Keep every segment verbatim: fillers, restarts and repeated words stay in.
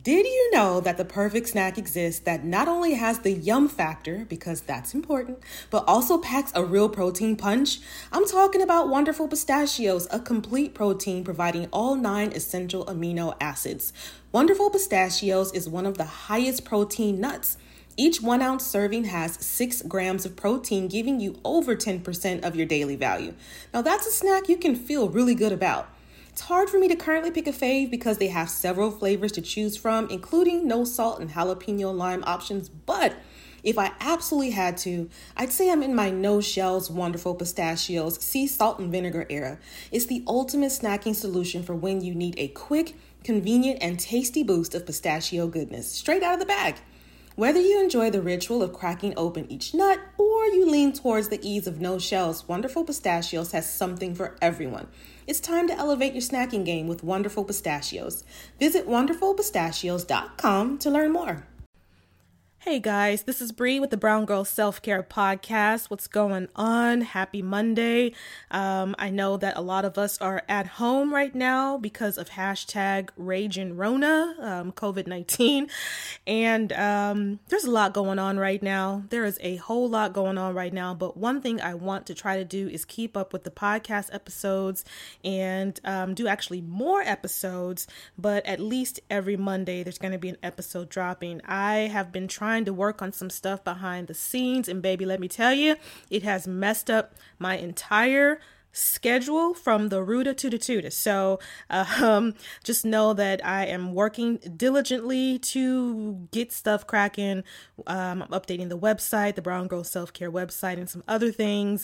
Did you know that the perfect snack exists that not only has the yum factor, because that's important, but also packs a real protein punch? I'm talking about Wonderful Pistachios, a complete protein providing all nine essential amino acids. Wonderful Pistachios is one of the highest protein nuts. Each one ounce serving has six grams of protein, giving you over ten percent of your daily value. Now that's a snack you can feel really good about. It's hard for me to currently pick a fave because they have several flavors to choose from, including no salt and jalapeno lime options. But if I absolutely had to, I'd say I'm in my no shells Wonderful Pistachios sea salt and vinegar era. It's the ultimate snacking solution for when you need a quick, convenient, and tasty boost of pistachio goodness straight out of the bag. Whether you enjoy the ritual of cracking open each nut or you lean towards the ease of no shells, Wonderful Pistachios has something for everyone. It's time to elevate your snacking game with Wonderful Pistachios. Visit wonderful pistachios dot com to learn more. Hey guys, this is Bree with the Brown Girl Self-Care Podcast. What's going on? Happy Monday. Um, I know that a lot of us are at home right now because of hashtag Ragin' Rona, um, covid nineteen. And um, there's a lot going on right now. There is a whole lot going on right now. But one thing I want to try to do is keep up with the podcast episodes and um, do actually more episodes. But at least every Monday, there's going to be an episode dropping. I have been trying to work on some stuff behind the scenes, and baby, let me tell you, it has messed up my entire schedule from the rooter to the tutor. So um, just know that I am working diligently to get stuff cracking. Um, I'm updating the website, the Brown Girl Self-Care website, and some other things.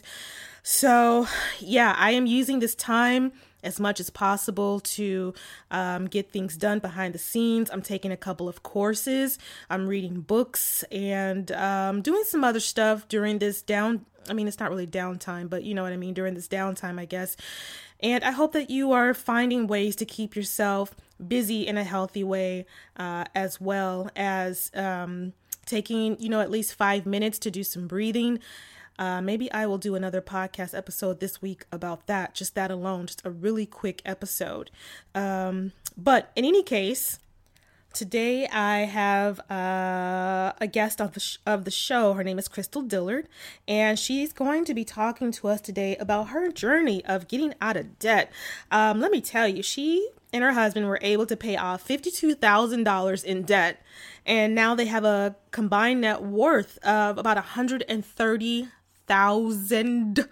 So yeah, I am using this time as much as possible to um, get things done behind the scenes. I'm taking a couple of courses. I'm reading books and um, doing some other stuff during this down. I mean, it's not really downtime, but you know what I mean, during this downtime, I guess. And I hope that you are finding ways to keep yourself busy in a healthy way, uh, as well as um, taking, you know, at least five minutes to do some breathing. Uh, maybe I will do another podcast episode this week about that, just that alone, just a really quick episode. Um, but in any case, today I have uh, a guest of the, sh- of the show. Her name is Crystal Dillard, and she's going to be talking to us today about her journey of getting out of debt. Um, let me tell you, she and her husband were able to pay off fifty-two thousand dollars in debt, and now they have a combined net worth of about one hundred thirty thousand.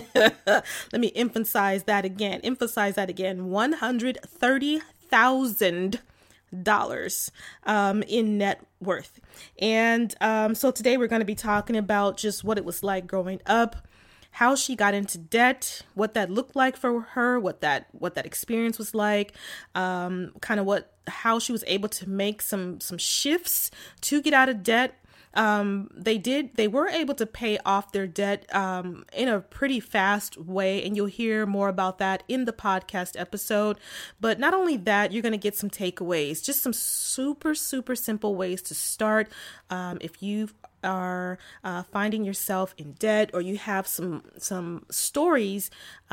Let me emphasize that again. Emphasize that again. one hundred thirty thousand dollars um, in net worth. And um, so today we're going to be talking about just what it was like growing up, how she got into debt, what that looked like for her, what that what that experience was like, um, kind of what how she was able to make some some shifts to get out of debt. Um, they did, they were able to pay off their debt, um, in a pretty fast way. And you'll hear more about that in the podcast episode. But not only that, you're going to get some takeaways, just some super, super simple ways to start. Um, if you are, uh, finding yourself in debt, or you have some, some stories,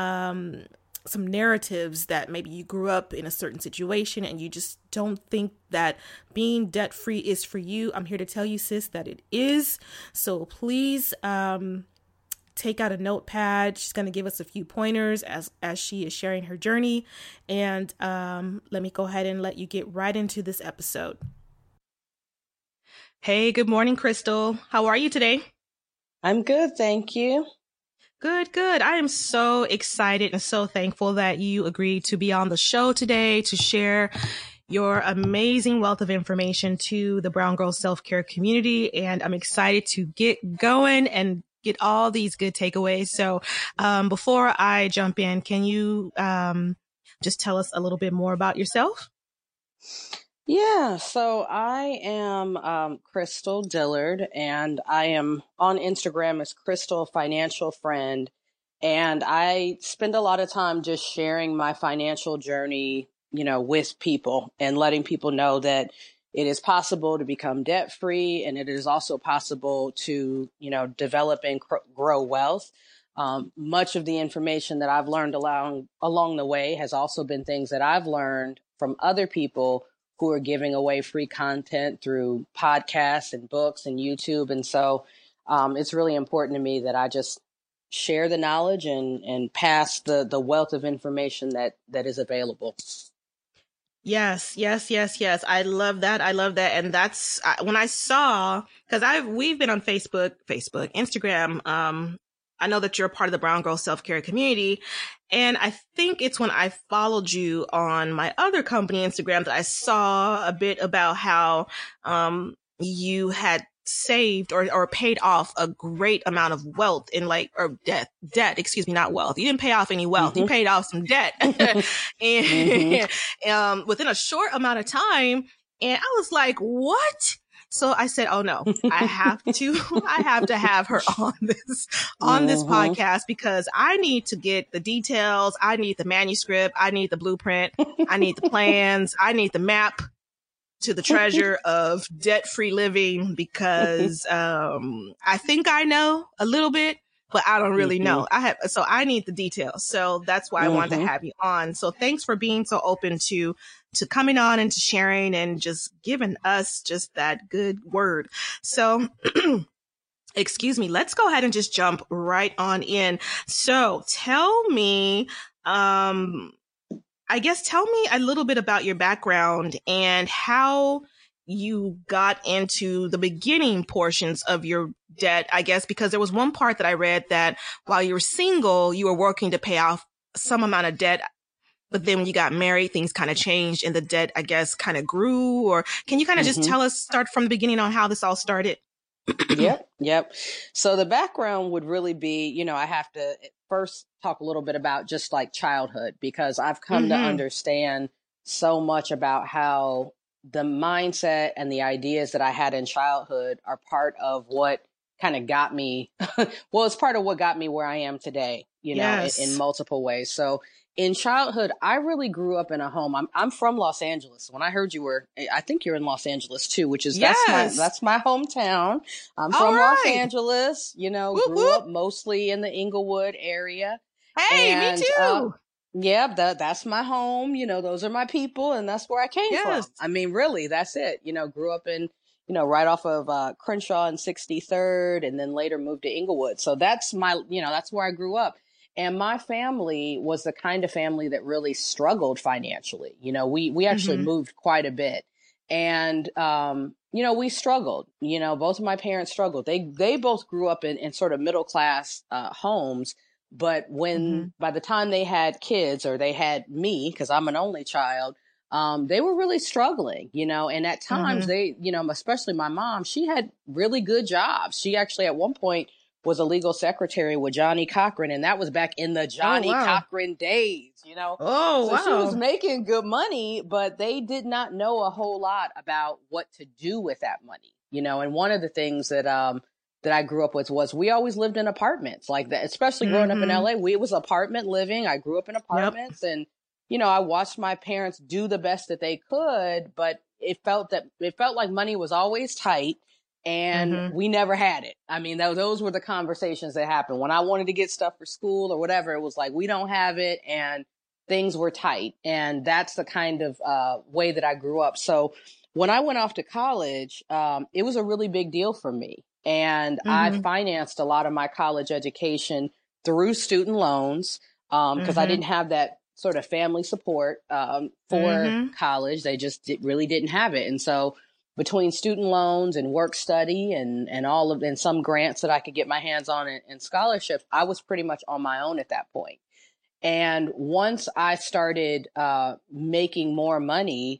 um, some narratives that maybe you grew up in a certain situation and you just don't think that being debt free is for you. I'm here to tell you, sis, that it is. So please, um, take out a notepad. She's going to give us a few pointers as, as she is sharing her journey. And, um, let me go ahead and let you get right into this episode. Hey, good morning, Crystal. How are you today? I'm good. Thank you. Good, good. I am so excited and so thankful that you agreed to be on the show today to share your amazing wealth of information to the Brown Girl Self-Care community. And I'm excited to get going and get all these good takeaways. So um, before I jump in, can you um, just tell us a little bit more about yourself? Yeah, so I am um, Crystal Dillard, and I am on Instagram as Crystal Financial Friend. And I spend a lot of time just sharing my financial journey, you know, with people and letting people know that it is possible to become debt free, and it is also possible to, you know, develop and cr- grow wealth. Um, much of the information that I've learned along along the way has also been things that I've learned from other people who are giving away free content through podcasts and books and YouTube. And so um, it's really important to me that I just share the knowledge and, and pass the, the wealth of information that, that is available. Yes, yes, yes, yes. I love that. I love that. And that's uh, when I saw, because I've we've been on Facebook, Facebook, Instagram. Um, I know that you're a part of the Brown Girl Self-Care community. And I think it's when I followed you on my other company, Instagram, that I saw a bit about how um, you had saved or, or paid off a great amount of wealth in like, or debt, debt, excuse me, not wealth. You didn't pay off any wealth. Mm-hmm. You paid off some debt and mm-hmm. um, within a short amount of time. And I was like, what? So I said, oh no, I have to, I have to have her on this, on mm-hmm. this podcast because I need to get the details. I need the manuscript. I need the blueprint. I need the plans. I need the map to the treasure of debt-free living because um, I think I know a little bit, but I don't really mm-hmm. know. I have, so I need the details. So that's why I mm-hmm. wanted to have you on. So thanks for being so open to to coming on and to sharing and just giving us just that good word. So excuse me, let's go ahead and just jump right on in. So tell me, um, I guess tell me a little bit about your background and how you got into the beginning portions of your debt, I guess, because there was one part that I read that while you were single, you were working to pay off some amount of debt. But then when you got married, things kind of changed and the debt, I guess, kind of grew. Or can you kind of mm-hmm. just tell us, start from the beginning on how this all started? Yep. Yep. So the background would really be, you know, I have to first talk a little bit about just like childhood, because I've come mm-hmm. to understand so much about how the mindset and the ideas that I had in childhood are part of what kind of got me. Well, it's part of what got me where I am today, you know, yes. in, in multiple ways. So in childhood, I really grew up in a home. I'm I'm from Los Angeles. When I heard you were, I think you're in Los Angeles too, which is yes. that's my that's my hometown. I'm All from right. Los Angeles. You know, whoop, grew whoop. up mostly in the Inglewood area. Hey, and, me too. Uh, yeah, that that's my home. You know, those are my people, and that's where I came yes. from. I mean, really, that's it. You know, grew up in, you know, right off of uh, Crenshaw and sixty-third, and then later moved to Inglewood. So that's my, you know, that's where I grew up. And my family was the kind of family that really struggled financially. You know, we, we actually mm-hmm. moved quite a bit and, um, you know, we struggled, you know, both of my parents struggled. They, they both grew up in, in sort of middle class, uh, homes. But when, mm-hmm. by the time they had kids or they had me, cause I'm an only child, um, they were really struggling, you know, and at times mm-hmm. they, you know, especially my mom, she had really good jobs. She actually at one point was a legal secretary with Johnnie Cochran. And that was back in the Johnnie oh, wow. Cochran days, you know? Oh, so wow. She was making good money, but they did not know a whole lot about what to do with that money, you know? And one of the things that, um, that I grew up with was we always lived in apartments like that, especially growing mm-hmm. up in L A. We, it was apartment living. I grew up in apartments yep. and, you know, I watched my parents do the best that they could, but it felt that it felt like money was always tight. And mm-hmm. we never had it. I mean, th- those were the conversations that happened. When I wanted to get stuff for school or whatever, it was like, we don't have it and things were tight. And that's the kind of uh, way that I grew up. So when I went off to college, um, it was a really big deal for me. And mm-hmm. I financed a lot of my college education through student loans because um, mm-hmm. I didn't have that sort of family support um, for mm-hmm. college. They just did, really didn't have it. And so between student loans and work study and, and all of, and some grants that I could get my hands on and, and scholarships, I was pretty much on my own at that point. And once I started uh, making more money,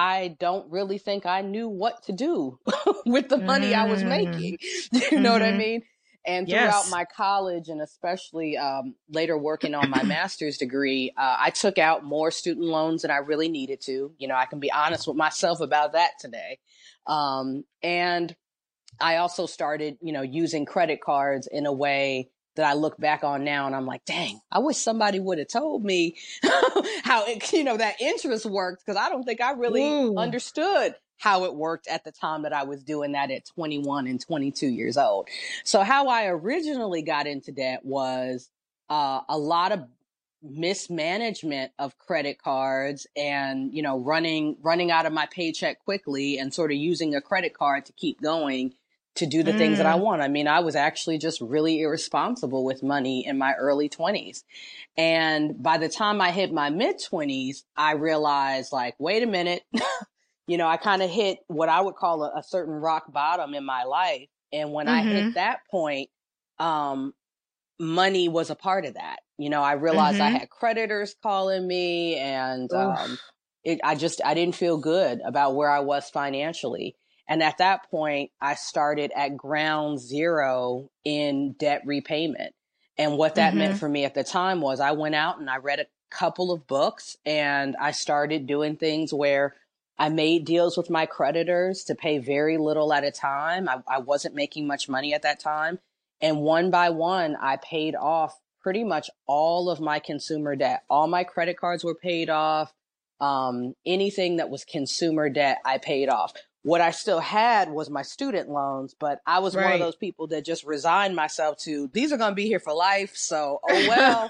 I don't really think I knew what to do with the money mm-hmm. I was making. You know mm-hmm. what I mean? And throughout yes. my college and especially um, later working on my master's degree, uh, I took out more student loans than I really needed to. You know, I can be honest with myself about that today. Um, and I also started, you know, using credit cards in a way that I look back on now and I'm like, dang, I wish somebody would have told me how, it, you know, that interest worked. Cause I don't think I really Ooh. understood how it worked at the time that I was doing that at twenty-one and twenty-two years old. So how I originally got into debt was uh, a lot of mismanagement of credit cards and, you know, running, running out of my paycheck quickly and sort of using a credit card to keep going to do the mm. things that I want. I mean, I was actually just really irresponsible with money in my early twenties. And by the time I hit my mid twenties, I realized like, wait a minute, you know, I kind of hit what I would call a, a certain rock bottom in my life. And when mm-hmm. I hit that point, um, money was a part of that. You know, I realized mm-hmm. I had creditors calling me and, um, it, I just, I didn't feel good about where I was financially. And at that point, I started at ground zero in debt repayment. And what that mm-hmm. meant for me at the time was I went out and I read a couple of books and I started doing things where I made deals with my creditors to pay very little at a time. I, I wasn't making much money at that time. And one by one, I paid off pretty much all of my consumer debt. All my credit cards were paid off. Um, anything that was consumer debt, I paid off. What I still had was my student loans, but I was right. one of those people that just resigned myself to, these are going to be here for life. So, oh, well,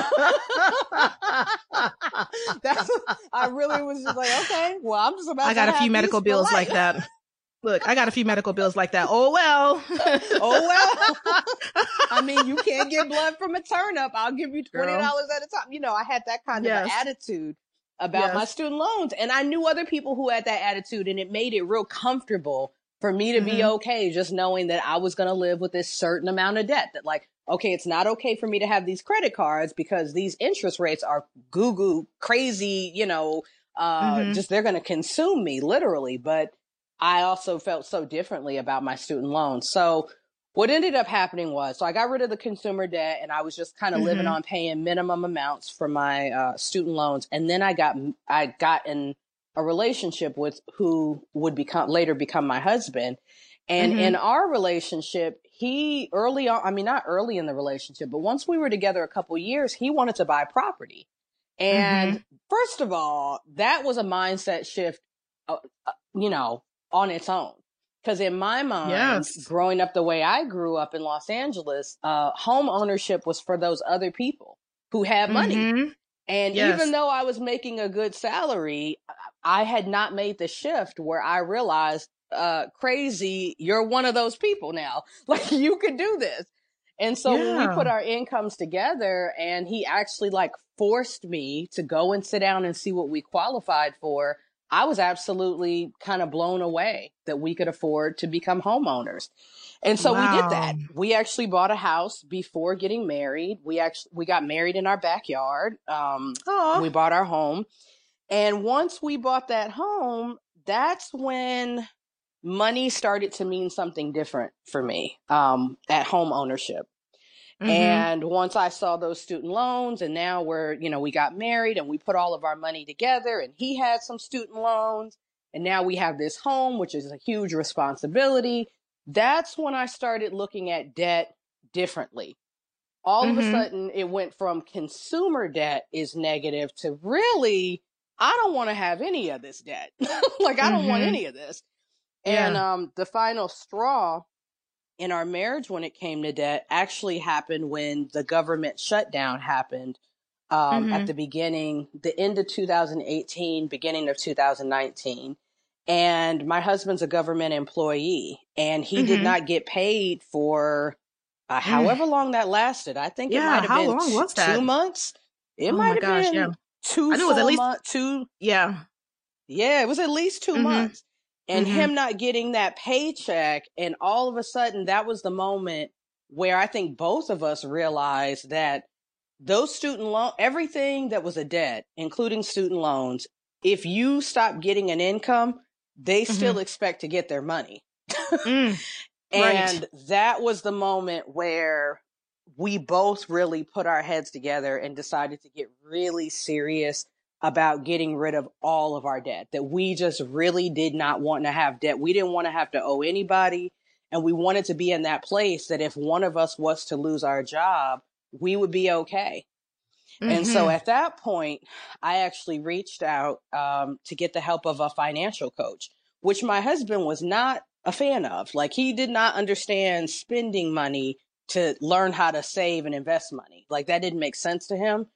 that's, I really was just like, okay, well, I'm just about I to got a few medical bills like that. Look, I got a few medical bills like that. Oh, well. oh, well. I mean, you can't get blood from a turnip. I'll give you twenty dollars Girl. At a time. You know, I had that kind yes. of attitude about yes. my student loans. And I knew other people who had that attitude, and it made it real comfortable for me to mm-hmm. be okay, just knowing that I was going to live with this certain amount of debt. That like, okay, it's not okay for me to have these credit cards because these interest rates are goo-goo crazy, you know, uh, mm-hmm. just they're going to consume me literally. But I also felt so differently about my student loans. So what ended up happening was, so I got rid of the consumer debt and I was just kind of mm-hmm. living on paying minimum amounts for my uh, student loans. And then I got, I got in a relationship with who would become later become my husband. And mm-hmm. in our relationship, he early on, I mean, not early in the relationship, but once we were together a couple years, he wanted to buy property. And mm-hmm. first of all, that was a mindset shift, uh, uh, you know, on its own. Because in my mind, yes. growing up the way I grew up in Los Angeles, uh, home ownership was for those other people who had money. Mm-hmm. And yes. even though I was making a good salary, I had not made the shift where I realized, uh, crazy, you're one of those people now. Like, you could do this. And so yeah. when we put our incomes together and he actually like forced me to go and sit down and see what we qualified for, I was absolutely kind of blown away that we could afford to become homeowners. And so wow. we did that. We actually bought a house before getting married. We actually, we got married in our backyard. Um, we bought our home. And once we bought that home, that's when money started to mean something different for me, um, at home ownership. Mm-hmm. And once I saw those student loans and now we're, you know, we got married and we put all of our money together and he had some student loans and now we have this home, which is a huge responsibility. That's when I started looking at debt differently. All mm-hmm. of a sudden it went from consumer debt is negative to really, I don't want to have any of this debt. Like, I don't mm-hmm. want any of this. Yeah. And um, the final straw in our marriage when it came to debt actually happened when the government shutdown happened um, mm-hmm. at the beginning, the end of two thousand eighteen, beginning of two thousand nineteen. And my husband's a government employee and he mm-hmm. did not get paid for uh, however mm. long that lasted. I think yeah, it might have how been long t- was that? two months. It oh might have gosh, been yeah. two I knew it was at least months, two. Yeah. Yeah, it was at least two mm-hmm. months. And mm-hmm. him not getting that paycheck. And all of a sudden, that was the moment where I think both of us realized that those student loan, everything that was a debt, including student loans, if you stop getting an income, they mm-hmm. still expect to get their money. mm, and right. that was the moment where we both really put our heads together and decided to get really serious about getting rid of all of our debt, that we just really did not want to have debt. We didn't want to have to owe anybody. And we wanted to be in that place that if one of us was to lose our job, we would be okay. Mm-hmm. And so at that point, I actually reached out um, to get the help of a financial coach, which my husband was not a fan of. Like, he did not understand spending money to learn how to save and invest money. Like, that didn't make sense to him.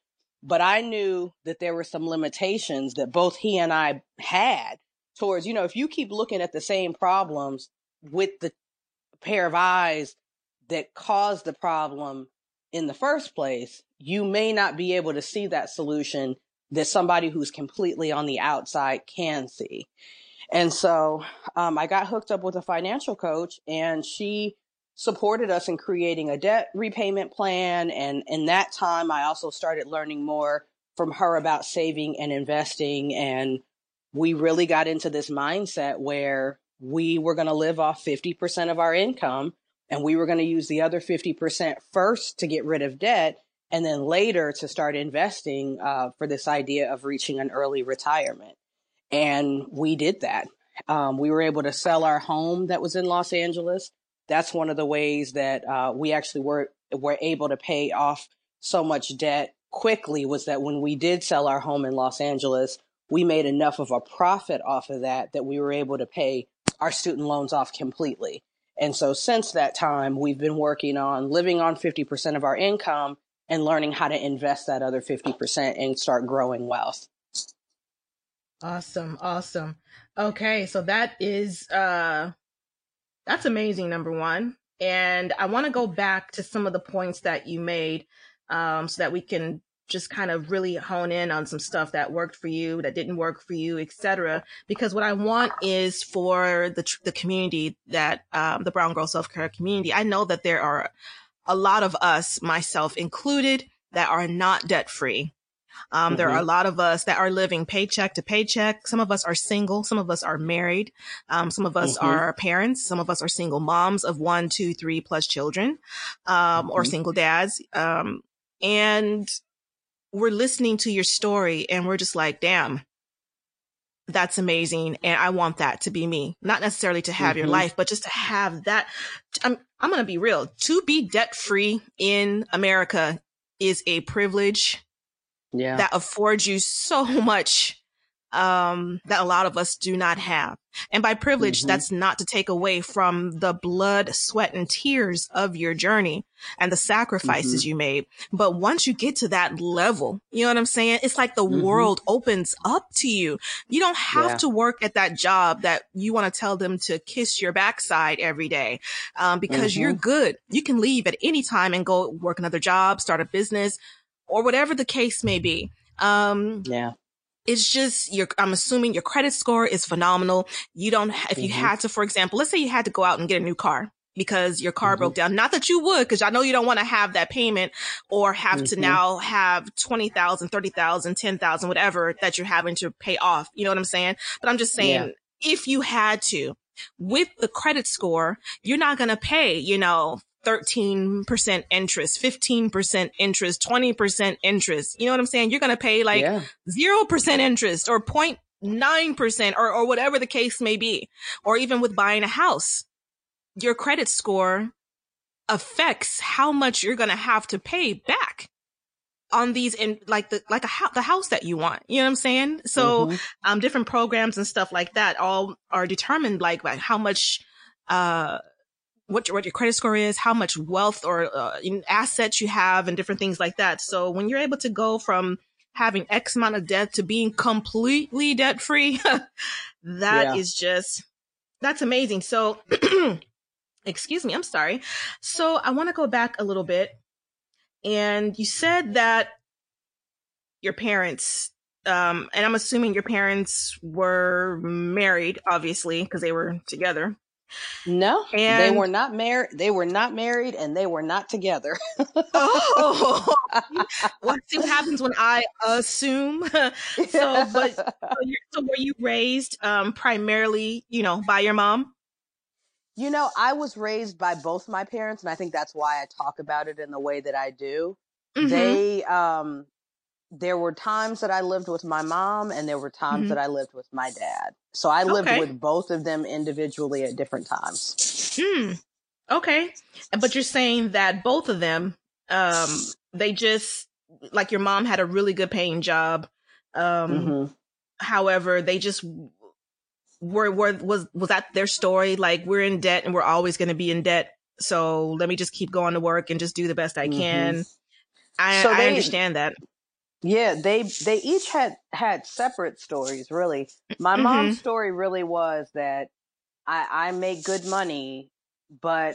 but I knew that there were some limitations that both he and I had towards, you know, if you keep looking at the same problems with the pair of eyes that caused the problem in the first place, you may not be able to see that solution that somebody who's completely on the outside can see. And so um, I got hooked up with a financial coach, and she supported us in creating a debt repayment plan. And in that time, I also started learning more from her about saving and investing. And we really got into this mindset where we were going to live off fifty percent of our income, and we were going to use the other fifty percent first to get rid of debt, and then later to start investing uh, for this idea of reaching an early retirement. And we did that. Um, we were able to sell our home that was in Los Angeles. That's one of the ways that uh, we actually were, were able to pay off so much debt quickly, was that when we did sell our home in Los Angeles, we made enough of a profit off of that that we were able to pay our student loans off completely. And so since that time, we've been working on living on fifty percent of our income and learning how to invest that other fifty percent and start growing wealth. Awesome. Awesome. Okay. So that is, uh, that's amazing, number one. And I want to go back to some of the points that you made, um, so that we can just kind of really hone in on some stuff that worked for you, that didn't work for you, et cetera. Because what I want is for the, the community that, um, the Brown Girl Self-Care community. I know that there are a lot of us, myself included, that are not debt free. Um, mm-hmm. There are a lot of us that are living paycheck to paycheck. Some of us are single. Some of us are married. Um, some of us mm-hmm. are parents. Some of us are single moms of one, two, three plus children, um, mm-hmm. or single dads. Um, and we're listening to your story and we're just like, damn, that's amazing. And I want that to be me. Not necessarily to have mm-hmm. your life, but just to have that. I'm, I'm going to be real. To be debt free in America is a privilege. Yeah. That affords you so much um, that a lot of us do not have. And by privilege, mm-hmm. that's not to take away from the blood, sweat, and tears of your journey and the sacrifices mm-hmm. you made. But once you get to that level, you know what I'm saying? It's like the mm-hmm. world opens up to you. You don't have yeah. to work at that job that you want to tell them to kiss your backside every day, um, because mm-hmm. you're good. You can leave at any time and go work another job, start a business, or whatever the case may be. Um, yeah. It's just, your, I'm assuming your credit score is phenomenal. You don't, if you mm-hmm. had to, for example, let's say you had to go out and get a new car because your car mm-hmm. broke down. Not that you would, because I know you don't want to have that payment or have mm-hmm. to now have twenty thousand, thirty thousand, ten thousand, whatever that you're having to pay off. You know what I'm saying? But I'm just saying, yeah. if you had to, with the credit score, you're not going to pay, you know, thirteen percent interest, fifteen percent interest, twenty percent interest. You know what I'm saying? You're going to pay like yeah. zero percent interest or zero point nine percent or, or whatever the case may be. Or even with buying a house, your credit score affects how much you're going to have to pay back on these, in like the, like a house, the house that you want. You know what I'm saying? So, mm-hmm. um, different programs and stuff like that all are determined like by how much, uh, what your, what your credit score is, how much wealth or uh, assets you have and different things like that. So when you're able to go from having X amount of debt to being completely debt free, that yeah. is just, that's amazing. So, excuse me, I'm sorry. So I want to go back a little bit. And you said that your parents, um, and I'm assuming your parents were married, obviously, because they were together. No, and they were not married. They were not married and they were not together. Oh, well, see what happens when I assume. So, but so, so were you raised um, primarily, you know, by your mom? You know, I was raised by both my parents, and I think that's why I talk about it in the way that I do. Mm-hmm. They, um, there were times that I lived with my mom and there were times mm-hmm. that I lived with my dad. So I lived okay. with both of them individually at different times. Hmm. Okay. But you're saying that both of them, um, they just, like your mom had a really good paying job. Um, mm-hmm. However, they just were, were, was, was that their story? Like, we're in debt and we're always going to be in debt. So let me just keep going to work and just do the best I can. Mm-hmm. I, so I they, understand that. Yeah, they they each had had separate stories, really. My Mm-hmm. mom's story really was that I, I make good money, but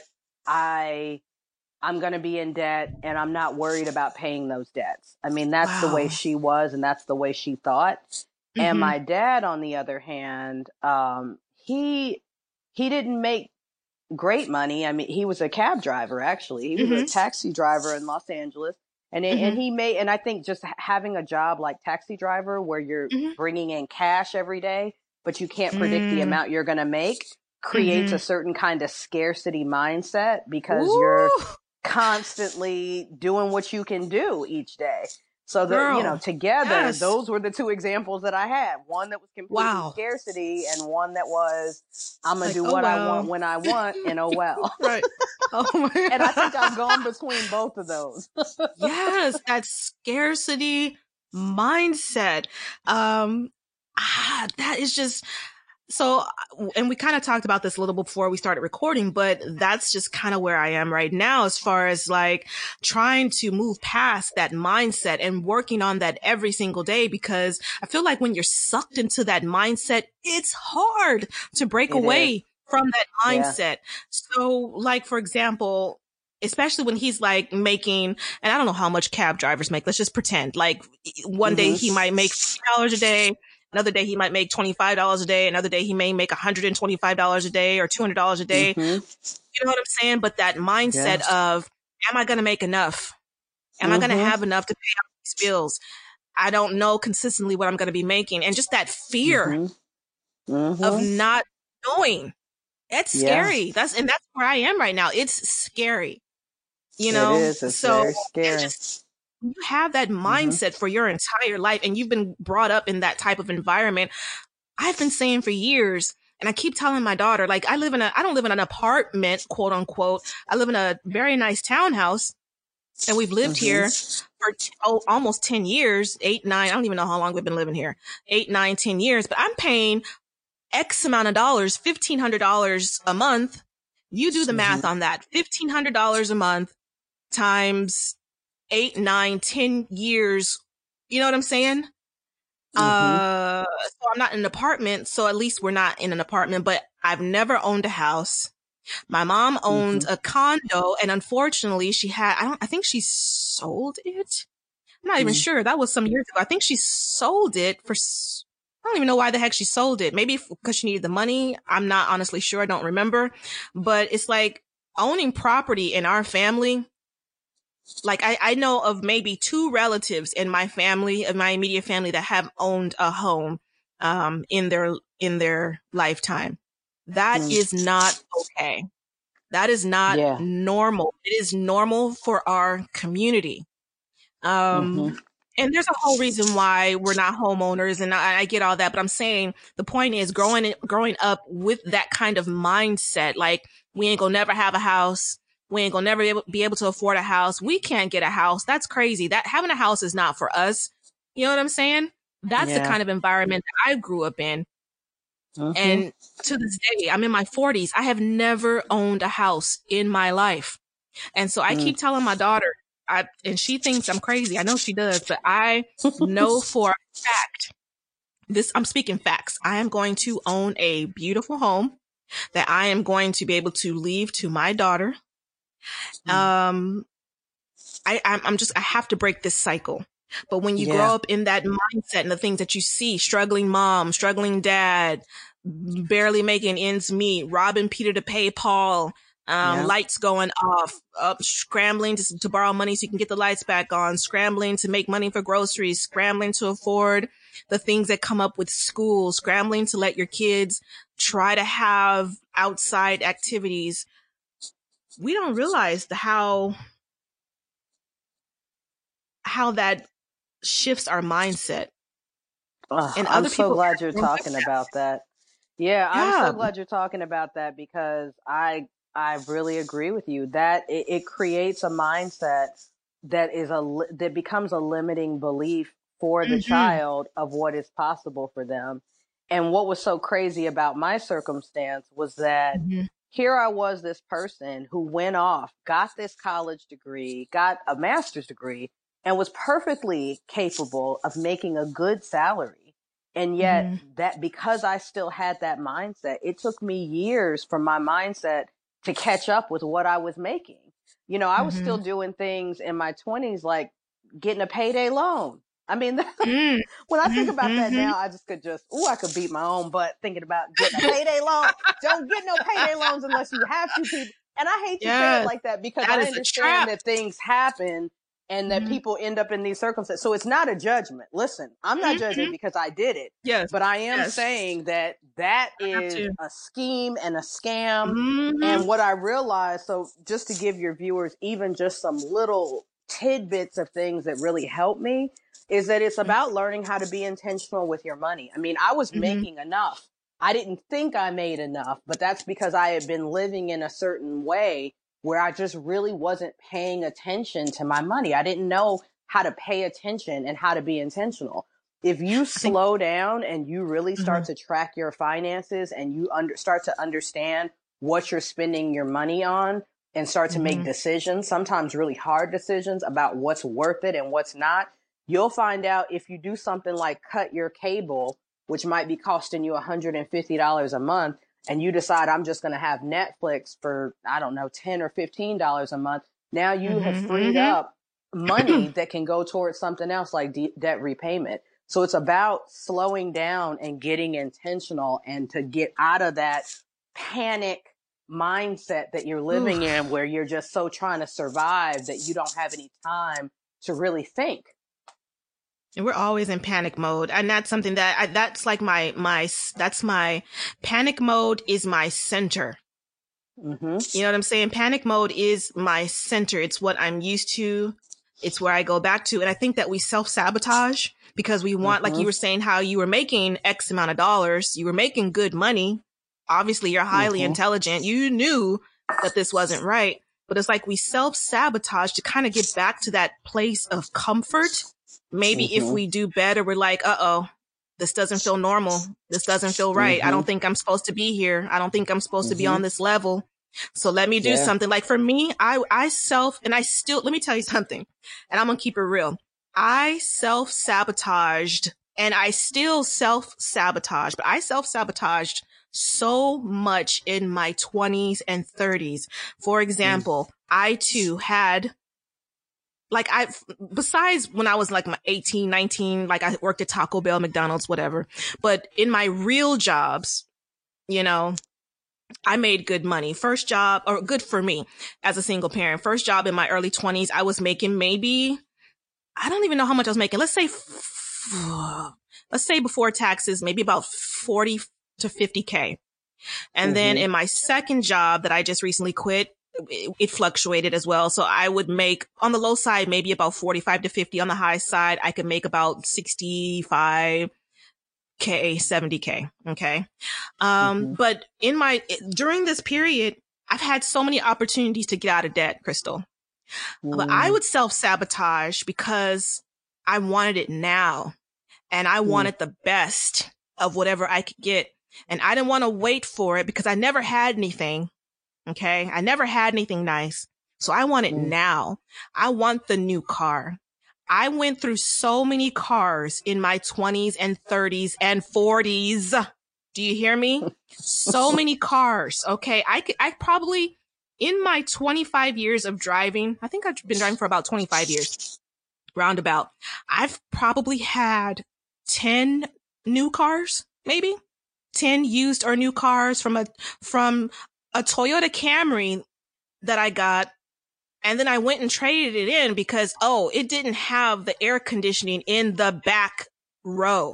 I I'm going to be in debt and I'm not worried about paying those debts. I mean, that's Wow. the way she was and that's the way she thought. Mm-hmm. And my dad, on the other hand, um, he he didn't make great money. I mean, he was a cab driver, actually. He was mm-hmm. a taxi driver in Los Angeles. And it, mm-hmm. and he made, and I think just having a job like taxi driver where you're mm-hmm. bringing in cash every day, but you can't predict mm-hmm. the amount you're going to make, creates mm-hmm. a certain kind of scarcity mindset because Ooh. You're constantly doing what you can do each day. So that, you know, together, yes. those were the two examples that I had. One that was completely wow. scarcity and one that was, I'm going like, to do oh, what well. I want when I want and oh well. Right. Oh my And I think I've gone between both of those. Yes, that scarcity mindset. Um, ah, that is just... So, and we kind of talked about this a little before we started recording, but that's just kind of where I am right now as far as like trying to move past that mindset and working on that every single day, because I feel like when you're sucked into that mindset, it's hard to break it away is. From that mindset. Yeah. So like, for example, especially when he's like making, and I don't know how much cab drivers make, let's just pretend like one mm-hmm. day he might make fifty dollars a day. Another day he might make twenty-five dollars a day. Another day he may make one hundred twenty-five dollars a day or two hundred dollars a day. Mm-hmm. You know what I'm saying? But that mindset yes. of, am I going to make enough? Am mm-hmm. I going to have enough to pay out these bills? I don't know consistently what I'm going to be making. And just that fear mm-hmm. Mm-hmm. of not knowing. It's yeah. scary. That's, and that's where I am right now. It's scary. You know? It is. It's so very scary. Just, you have that mindset mm-hmm. for your entire life and you've been brought up in that type of environment. I've been saying for years, and I keep telling my daughter, like I live in a, I don't live in an apartment, quote unquote. I live in a very nice townhouse and we've lived mm-hmm. here for t- oh, almost ten years, eight, nine. I don't even know how long we've been living here, eight, nine, ten years, but I'm paying X amount of dollars, fifteen hundred dollars a month. You do the mm-hmm. math on that. fifteen hundred dollars a month times eight, nine, ten years. You know what I'm saying? Mm-hmm. Uh, so I'm not in an apartment. So at least we're not in an apartment, but I've never owned a house. My mom owned mm-hmm. a condo and unfortunately she had, I don't, I think she sold it. I'm not even mm-hmm. sure. That was some years ago. I think she sold it for, I don't even know why the heck she sold it. Maybe because she needed the money. I'm not honestly sure. I don't remember, but it's like owning property in our family. Like I, I know of maybe two relatives in my family, of my immediate family, that have owned a home, um, in their, in their lifetime. That mm. is not okay. That is not yeah. normal. It is normal for our community. Um, mm-hmm. and there's a whole reason why we're not homeowners, and I, I get all that, but I'm saying the point is growing, growing up with that kind of mindset, like we ain't gonna never have a house. We ain't gonna never be able, be able to afford a house. We can't get a house. That's crazy. That having a house is not for us. You know what I'm saying? That's yeah. the kind of environment that I grew up in. Mm-hmm. And to this day, I'm in my forties. I have never owned a house in my life. And so I mm. keep telling my daughter, I, and she thinks I'm crazy. I know she does, but I know for a fact, this, I'm speaking facts. I am going to own a beautiful home that I am going to be able to leave to my daughter. Um, I, I'm, I'm just, I have to break this cycle. But when you yeah. grow up in that mindset and the things that you see, struggling mom, struggling dad, barely making ends meet, robbing Peter to pay Paul, um, yeah. lights going off, uh, scrambling to, to borrow money so you can get the lights back on, scrambling to make money for groceries, scrambling to afford the things that come up with school, scrambling to let your kids try to have outside activities. We don't realize the how, how that shifts our mindset. Ugh, and other I'm so glad you're talking that. about that. Yeah, I'm yeah. so glad you're talking about that because I I really agree with you that it, it creates a mindset that is a that becomes a limiting belief for the mm-hmm. child of what is possible for them. And what was so crazy about my circumstance was that mm-hmm. here I was, this person who went off, got this college degree, got a master's degree, and was perfectly capable of making a good salary. And yet mm-hmm. that because I still had that mindset, it took me years for my mindset to catch up with what I was making. You know, I was mm-hmm. still doing things in my twenties, like getting a payday loan. I mean, mm. when I think about mm-hmm. that now, I just could just, ooh, I could beat my own butt thinking about getting a payday loan. Don't get no payday loans unless you have to, people. And I hate to yes. say it like that because that I understand that things happen and that mm-hmm. people end up in these circumstances. So it's not a judgment. Listen, I'm not mm-hmm. judging because I did it. Yes. But I am yes. saying that that is a scheme and a scam. Mm-hmm. And what I realized, so just to give your viewers even just some little tidbits of things that really help me, is that it's about learning how to be intentional with your money. I mean, I was mm-hmm. making enough. I didn't think I made enough, but that's because I had been living in a certain way where I just really wasn't paying attention to my money. I didn't know how to pay attention and how to be intentional. If you slow down and you really start mm-hmm. to track your finances and you under, start to understand what you're spending your money on and start to mm-hmm. make decisions, sometimes really hard decisions about what's worth it and what's not, you'll find out if you do something like cut your cable, which might be costing you one hundred fifty dollars a month, and you decide I'm just going to have Netflix for, I don't know, ten or fifteen dollars a month. Now you mm-hmm, have freed mm-hmm. up money that can go towards something else like de- debt repayment. So it's about slowing down and getting intentional and to get out of that panic mindset that you're living Oof. in where you're just so trying to survive that you don't have any time to really think. And we're always in panic mode. And that's something that I, that's like my, my, that's my panic mode is my center. Mm-hmm. You know what I'm saying? Panic mode is my center. It's what I'm used to. It's where I go back to. And I think that we self-sabotage because we want, mm-hmm. like you were saying, how you were making X amount of dollars. You were making good money. Obviously, you're highly mm-hmm. intelligent. You knew that this wasn't right. But it's like we self-sabotage to kind of get back to that place of comfort. Maybe mm-hmm. if we do better, we're like, uh-oh, this doesn't feel normal. This doesn't feel right. Mm-hmm. I don't think I'm supposed to be here. I don't think I'm supposed mm-hmm. to be on this level. So let me do yeah. something. Like for me, I, I self, and I still, let me tell you something, and I'm going to keep it real. I self-sabotaged and I still self-sabotage, but I self-sabotaged so much in my twenties and thirties. For example, mm. I too had Like I, besides when I was like my eighteen, nineteen, like I worked at Taco Bell, McDonald's, whatever. But in my real jobs, you know, I made good money. First job, or good for me as a single parent. First job in my early twenties, I was making maybe, I don't even know how much I was making. Let's say, let's say before taxes, maybe about forty to fifty K. And mm-hmm. then in my second job that I just recently quit, it fluctuated as well. So I would make on the low side, maybe about forty-five to fifty. On the high side, I could make about sixty-five K, seventy K. Okay. Um, mm-hmm. but in my, during this period, I've had so many opportunities to get out of debt, Crystal, mm. but I would self-sabotage because I wanted it now and I mm. wanted the best of whatever I could get. And I didn't want to wait for it because I never had anything. Okay. I never had anything nice. So I want it mm. now. I want the new car. I went through so many cars in my twenties and thirties and forties. Do you hear me? So many cars. Okay. I could, I probably in my twenty-five years of driving, I think I've been driving for about twenty-five years roundabout. I've probably had ten new cars, maybe ten used or new cars from a, from a Toyota Camry that I got. And then I went and traded it in because, oh, it didn't have the air conditioning in the back row.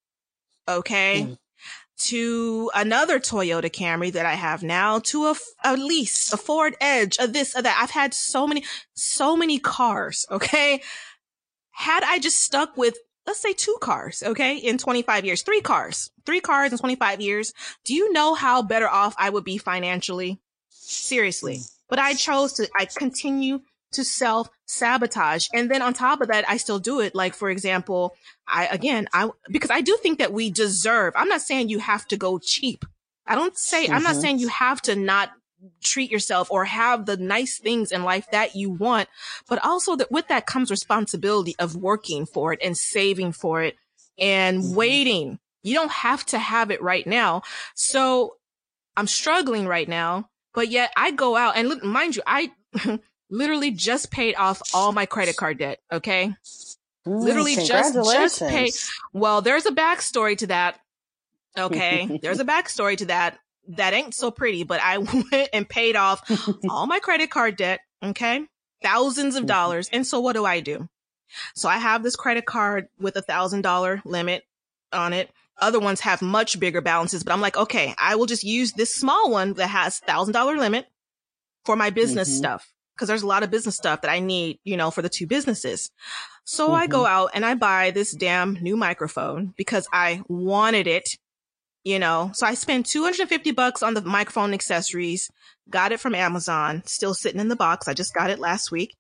Okay. Mm. To another Toyota Camry that I have now, to a, a lease, a Ford Edge, a this, a that. I've had so many, so many cars. Okay. Had I just stuck with, let's say two cars, okay, in twenty-five years, three cars, three cars in twenty-five years. Do you know how better off I would be financially? Seriously. But I chose to, I continue to self-sabotage. And then on top of that, I still do it. Like, for example, I, again, I, because I do think that we deserve, I'm not saying you have to go cheap. I don't say, mm-hmm. I'm not saying you have to not treat yourself or have the nice things in life that you want. But also that with that comes responsibility of working for it and saving for it and mm-hmm. waiting. You don't have to have it right now. So I'm struggling right now, but yet I go out and mind you, I literally just paid off all my credit card debt. Okay. Mm, literally just, just paid. Well, there's a backstory to that. Okay. There's a backstory to that. That ain't so pretty, but I went and paid off all my credit card debt. Okay. Thousands of dollars. And so what do I do? So I have this credit card with a thousand dollar limit on it. Other ones have much bigger balances, but I'm like, okay, I will just use this small one that has thousand dollar limit for my business mm-hmm. stuff. Cause there's a lot of business stuff that I need, you know, for the two businesses. So mm-hmm. I go out and I buy this damn new microphone because I wanted it, you know, so I spent two hundred fifty bucks on the microphone accessories, got it from Amazon, still sitting in the box. I just got it last week.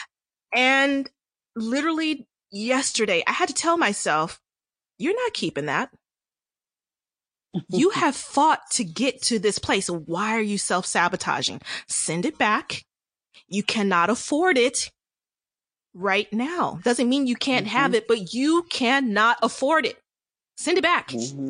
And literally yesterday, I had to tell myself, you're not keeping that. You have fought to get to this place. Why are you self-sabotaging? Send it back. You cannot afford it right now. Doesn't mean you can't mm-hmm. have it, but you cannot afford it. Send it back. Mm-hmm.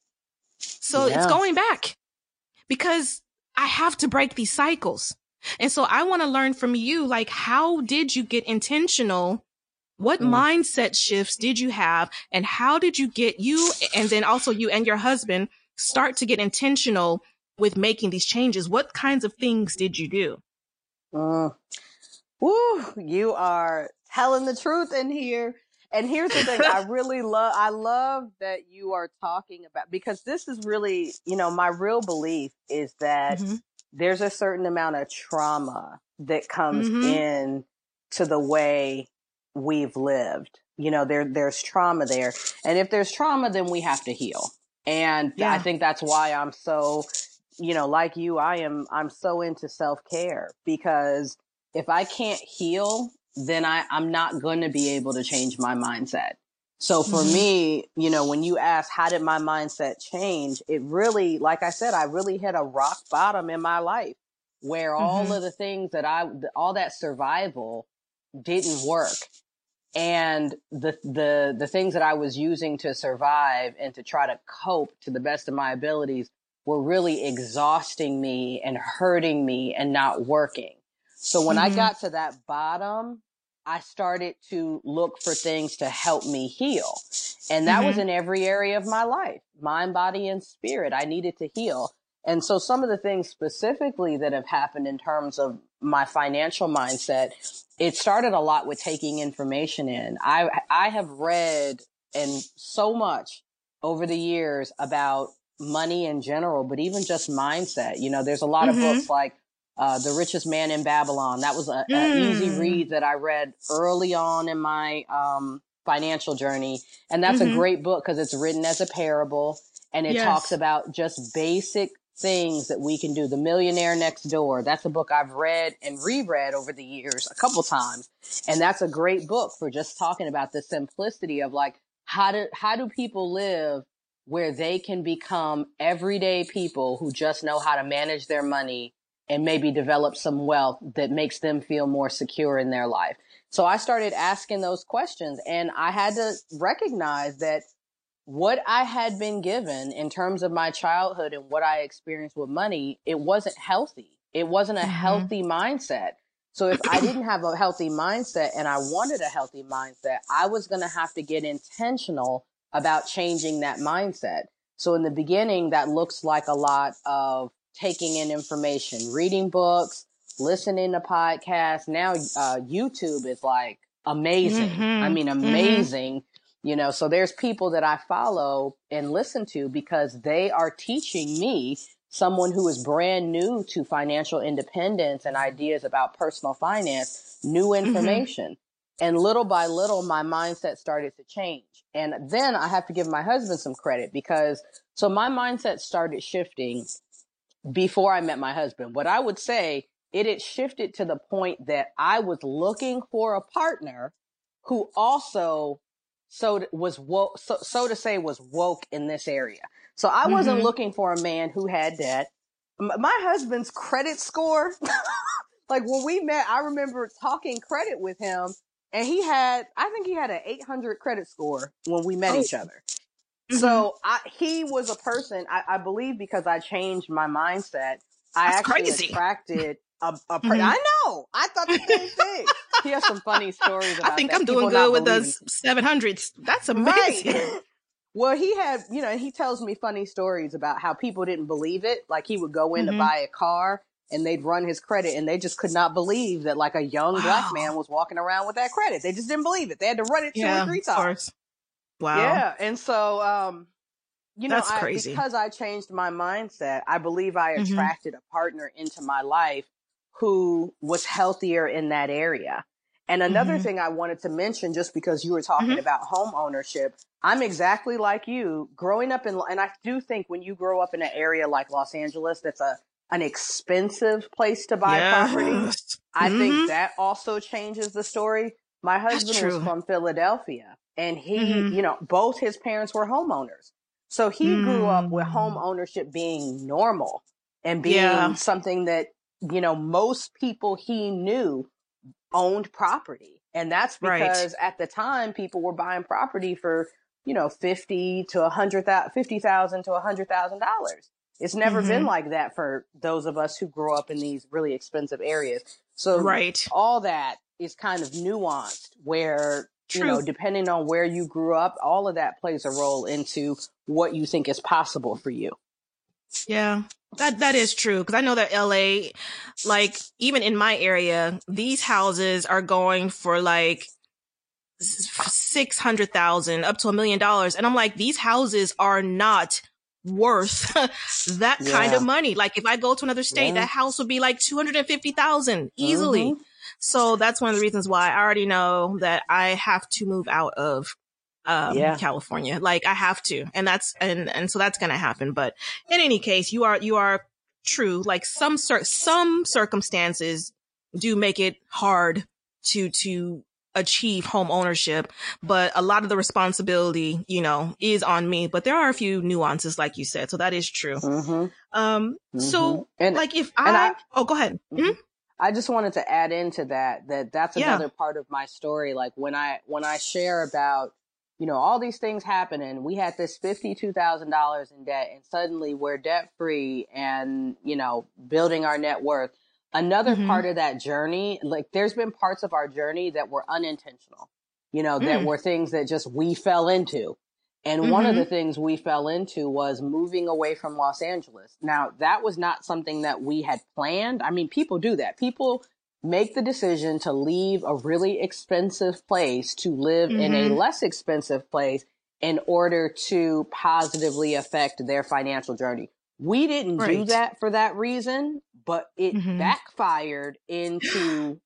So yeah. It's going back because I have to break these cycles. And so I want to learn from you, like, how did you get intentional? What mm. mindset shifts did you have? And how did you get you and then also you and your husband start to get intentional with making these changes? What kinds of things did you do? Mm. Woo, you are telling the truth in here. And here's the thing, I really love, I love that you are talking about, because this is really, you know, my real belief is that mm-hmm. there's a certain amount of trauma that comes mm-hmm. in to the way we've lived. You know, there, there's trauma there. And if there's trauma, then we have to heal. And yeah. I think that's why I'm so, you know, like you, I am, I'm so into self-care, because if I can't heal, then I, I'm not going to be able to change my mindset. So for mm-hmm. me, you know, when you ask, how did my mindset change? It really, like I said, I really hit a rock bottom in my life where mm-hmm. all of the things that I, all that survival didn't work. And the, the, the things that I was using to survive and to try to cope to the best of my abilities were really exhausting me and hurting me and not working. So when mm-hmm. I got to that bottom, I started to look for things to help me heal. And that mm-hmm. was in every area of my life, mind, body, and spirit. I needed to heal. And so some of the things specifically that have happened in terms of my financial mindset, it started a lot with taking information in. I, I have read and so much over the years about money in general, but even just mindset. You know, there's a lot mm-hmm. of books like Uh, The Richest Man in Babylon. That was an mm. easy read that I read early on in my um, financial journey. And that's mm-hmm. a great book because it's written as a parable and it yes. talks about just basic things that we can do. The Millionaire Next Door. That's a book I've read and reread over the years a couple times. And that's a great book for just talking about the simplicity of like, how do, how do people live where they can become everyday people who just know how to manage their money and maybe develop some wealth that makes them feel more secure in their life. So I started asking those questions, and I had to recognize that what I had been given in terms of my childhood and what I experienced with money, it wasn't healthy. It wasn't a mm-hmm. healthy mindset. So if I didn't have a healthy mindset and I wanted a healthy mindset, I was going to have to get intentional about changing that mindset. So in the beginning, that looks like a lot of taking in information, reading books, listening to podcasts. Now, uh, YouTube is like amazing. Mm-hmm. I mean, amazing, mm-hmm. you know, so there's people that I follow and listen to because they are teaching me, someone who is brand new to financial independence and ideas about personal finance, new information. Mm-hmm. And little by little, my mindset started to change. And then I have to give my husband some credit because so my mindset started shifting before I met my husband. What I would say, it had shifted to the point that I was looking for a partner who also so was woke, so, so to say was woke in this area. So I wasn't mm-hmm. looking for a man who had debt. my husband's credit score, like when we met, I remember talking credit with him, and he had, I think he had an eight hundred credit score when we met Oh. each other. Mm-hmm. So I, he was a person, I, I believe because I changed my mindset, I That's actually crazy. attracted a, a person. Mm-hmm. I know. I thought the same thing. He has some funny stories about I think that. I'm doing People good not with believing. the seven hundreds. That's amazing. Right. Well, he had, you know, he tells me funny stories about how people didn't believe it. Like he would go in Mm-hmm. to buy a car and they'd run his credit and they just could not believe that like a young Wow. black man was walking around with that credit. They just didn't believe it. They had to run it two Yeah, or three of times. course. Wow. Yeah. And so, um, you know, That's I, crazy. because I changed my mindset, I believe I Mhm. attracted a partner into my life who was healthier in that area. And another Mhm. thing I wanted to mention, just because you were talking Mhm. about home ownership, I'm exactly like you. Growing up in, and I do think when you grow up in an area like Los Angeles, that's a an expensive place to buy property. Yes. I Mhm. think that also changes the story. My husband was true. from Philadelphia, and he, Mhm. you know, both his parents were homeowners. So he grew up with home Mm. ownership being normal and being Yeah. something that, you know, most people he knew owned property. And that's Right. because at the time people were buying property for, you know, fifty to a hundred thousand, fifty thousand to a hundred thousand dollars. It's never Mhm. been like that for those of us who grow up in these really expensive areas. So Right. all that is kind of nuanced where, you know, True. depending on where you grew up, all of that plays a role into what you think is possible for you. Yeah. That that is true, because I know that L A, like even in my area, these houses are going for like six hundred thousand up to a million dollars, and I'm like, these houses are not worth that kind Yeah. of money. Like if I go to another state, Yeah. that house would be like two hundred and fifty thousand easily. Mhm. So that's one of the reasons why I already know that I have to move out of um Yeah. California. Like I have to. And that's and and so that's gonna happen. But in any case, you are you are true. Like some cir- some circumstances do make it hard to to achieve home ownership, but a lot of the responsibility, you know, is on me. But there are a few nuances, like you said. So that is true. Mhm. Um so Mhm. And like if and I, I oh go ahead. Mhm. I just wanted to add into that, that that's Yeah. another part of my story. Like when I, when I share about, you know, all these things happening, we had this fifty-two thousand dollars in debt and suddenly we're debt free and, you know, building our net worth. Another Mhm. part of that journey, like there's been parts of our journey that were unintentional, you know, that Mm. were things that just we fell into. And one of Mhm. the things we fell into was moving away from Los Angeles. Now, that was not something that we had planned. I mean, people do that. People make the decision to leave a really expensive place to live in a Mhm. less expensive place in order to positively affect their financial journey. We didn't do Right. that for that reason, but it Mhm. backfired into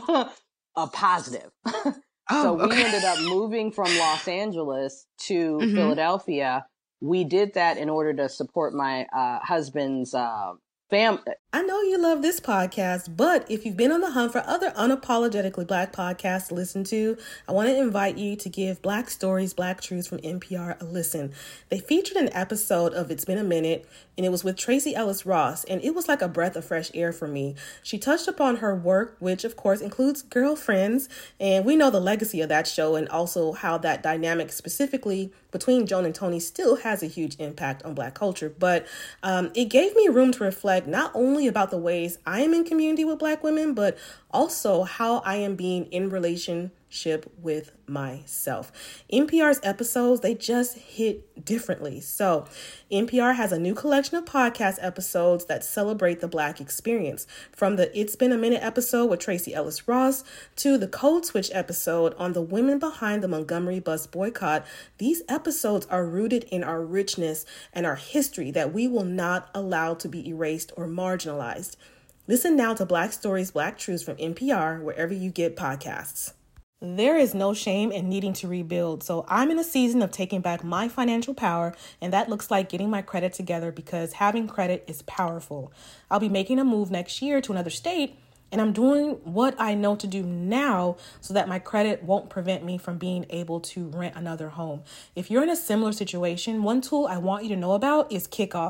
a positive. So Oh, we okay. ended up moving from Los Angeles to Mhm. Philadelphia. We did that in order to support my uh, husband's uh, family. I know you love this podcast, but if you've been on the hunt for other unapologetically Black podcasts to listen to, I want to invite you to give Black Stories, Black Truths from N P R a listen. They featured an episode of It's Been a Minute, and it was with Tracee Ellis Ross, and it was like a breath of fresh air for me. She touched upon her work, which of course includes Girlfriends, and we know the legacy of that show and also how that dynamic specifically between Joan and Tony still has a huge impact on Black culture. But um, it gave me room to reflect not only about the ways I am in community with Black women, but also how I am being in relationship with myself. N P R's episodes, they just hit differently. So N P R has a new collection of podcast episodes that celebrate the Black experience. From the It's Been a Minute episode with Tracee Ellis Ross to the Code Switch episode on the women behind the Montgomery bus boycott, these episodes are rooted in our richness and our history that we will not allow to be erased or marginalized. Listen now to Black Stories, Black Truths from N P R wherever you get podcasts. There is no shame in needing to rebuild, so I'm in a season of taking back my financial power, and that looks like getting my credit together because having credit is powerful. I'll be making a move next year to another state, and I'm doing what I know to do now so that my credit won't prevent me from being able to rent another home. If you're in a similar situation, one tool I want you to know about is Kickoff.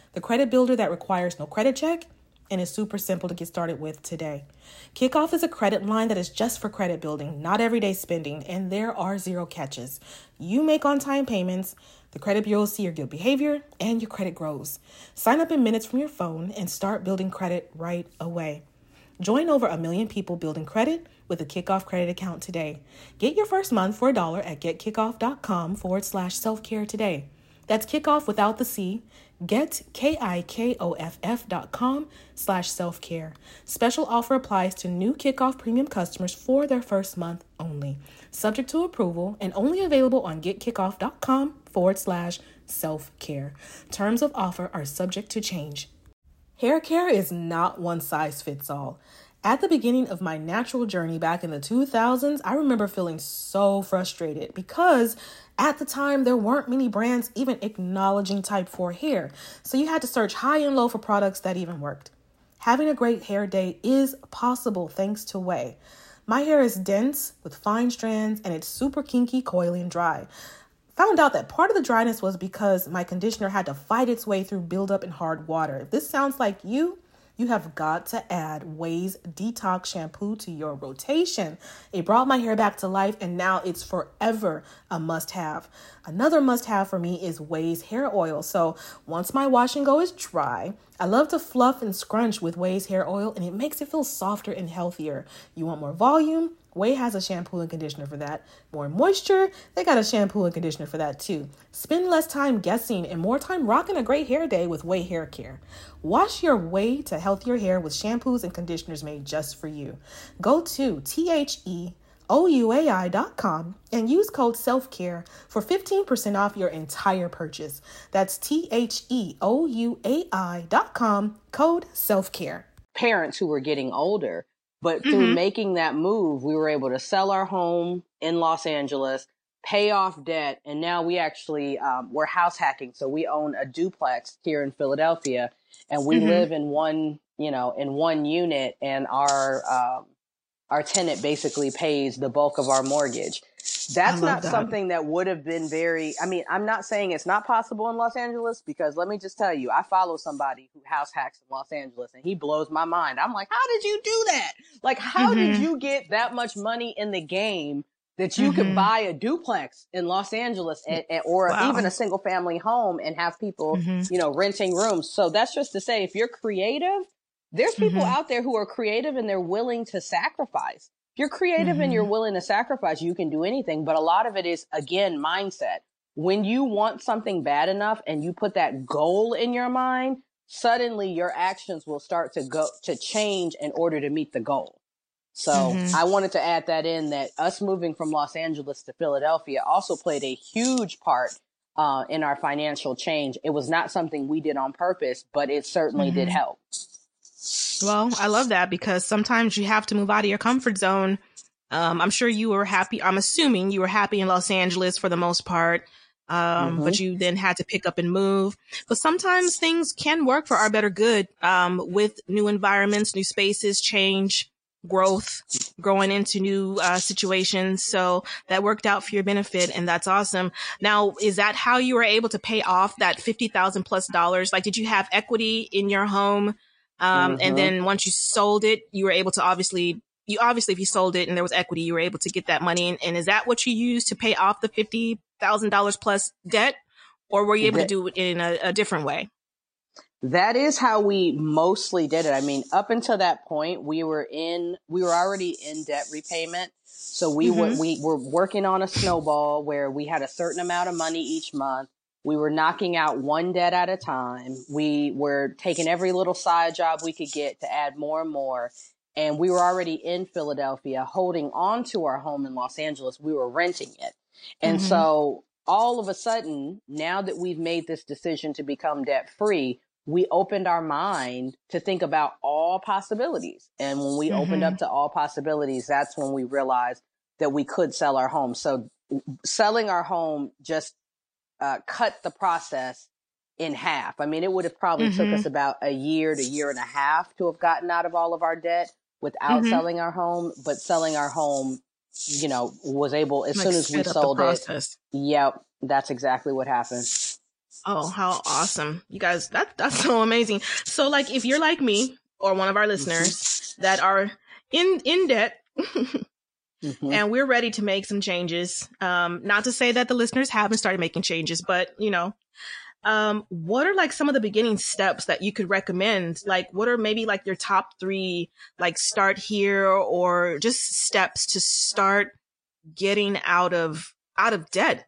the credit builder that requires no credit check and is super simple to get started with today. Kickoff is a credit line that is just for credit building, not everyday spending, and there are zero catches. You make on-time payments, the credit bureau will see your good behavior, and your credit grows. Sign up in minutes from your phone and start building credit right away. Join over a million people building credit with a Kickoff credit account today. Get your first month for a dollar at getkickoff.com forward slash self-care today. That's Kickoff without the C. Get K-I-K-O-F-F dot com slash self-care. Special offer applies to new Kickoff premium customers for their first month only. Subject to approval and only available on getkickoff.com forward slash self-care. Terms of offer are subject to change. Hair care is not one size fits all. At the beginning of my natural journey back in the two thousands, I remember feeling so frustrated because at the time there weren't many brands even acknowledging type four hair. So you had to search high and low for products that even worked. Having a great hair day is possible thanks to Ouai. My hair is dense with fine strands and it's super kinky, coily, and dry. Found out that part of the dryness was because my conditioner had to fight its way through buildup in hard water. If this sounds like you, you have got to add Ouai's Detox Shampoo to your rotation. It brought my hair back to life and now it's forever a must-have. Another must-have for me is Ouai's hair oil. So once my wash and go is dry, I love to fluff and scrunch with Ouai's hair oil and it makes it feel softer and healthier. You want more volume? Ouai has a shampoo and conditioner for that. More moisture? They got a shampoo and conditioner for that too. Spend less time guessing and more time rocking a great hair day with Ouai Hair Care. Wash your way to healthier hair with shampoos and conditioners made just for you. Go to T H E O U A I dot com and use code SELFCARE for fifteen percent off your entire purchase. That's T H E O U A I dot com, code SELFCARE. Parents who were getting older. But through mm-hmm. making that move, we were able to sell our home in Los Angeles, pay off debt, and now we actually, um, we're house hacking. So we own a duplex here in Philadelphia, and we mm-hmm. live in one, you know, in one unit, and our um, our tenant basically pays the bulk of our mortgage. That's not that. Something that would have been very, I mean, I'm not saying it's not possible in Los Angeles, because let me just tell you, I follow somebody who house hacks in Los Angeles and he blows my mind. I'm like, how did you do that? Like, how mm-hmm. did you get that much money in the game that you mm-hmm. could buy a duplex in Los Angeles and, and, or wow. even a single family home and have people, mm-hmm. you know, renting rooms? So that's just to say, if you're creative, there's people mm-hmm. out there who are creative and they're willing to sacrifice. If you're creative mm-hmm. and you're willing to sacrifice, you can do anything. But a lot of it is, again, mindset. When you want something bad enough and you put that goal in your mind, suddenly your actions will start to go to change in order to meet the goal. So mm-hmm. I wanted to add that in, that us moving from Los Angeles to Philadelphia also played a huge part uh, in our financial change. It was not something we did on purpose, but it certainly mm-hmm. did help. Well, I love that, because sometimes you have to move out of your comfort zone. Um, I'm sure you were happy. I'm assuming you were happy in Los Angeles for the most part, um, mm-hmm. but you then had to pick up and move. But sometimes things can work for our better good, um, with new environments, new spaces, change, growth, growing into new uh, situations. So that worked out for your benefit, and that's awesome. Now, is that how you were able to pay off that fifty thousand plus dollars? Like, did you have equity in your home? Um, mm-hmm. And then once you sold it, you were able to obviously, you obviously, if you sold it and there was equity, you were able to get that money. And, and is that what you used to pay off the fifty thousand dollars plus debt? Or were you able that, to do it in a, a different way? That is how we mostly did it. I mean, up until that point, we were in, we were already in debt repayment. So we mm-hmm. were, we were working on a snowball where we had a certain amount of money each month. We were knocking out one debt at a time. We were taking every little side job we could get to add more and more. And we were already in Philadelphia holding on to our home in Los Angeles. We were renting it. And mm-hmm. so all of a sudden, now that we've made this decision to become debt free, we opened our mind to think about all possibilities. And when we mm-hmm. opened up to all possibilities, that's when we realized that we could sell our home. So selling our home just Uh, cut the process in half. I mean, it would have probably mm-hmm. took us about a year to year and a half to have gotten out of all of our debt without mm-hmm. selling our home. But selling our home, you know, was able, as like soon as we sold it. Yep. That's exactly what happened. Oh, how awesome. You guys, that that's so amazing. So like if you're like me or one of our listeners mm-hmm. that are in in debt mm-hmm. and we're ready to make some changes, um, not to say that the listeners haven't started making changes, but you know, um, what are like some of the beginning steps that you could recommend? Like what are maybe like your top three, like start here or just steps to start getting out of out of debt?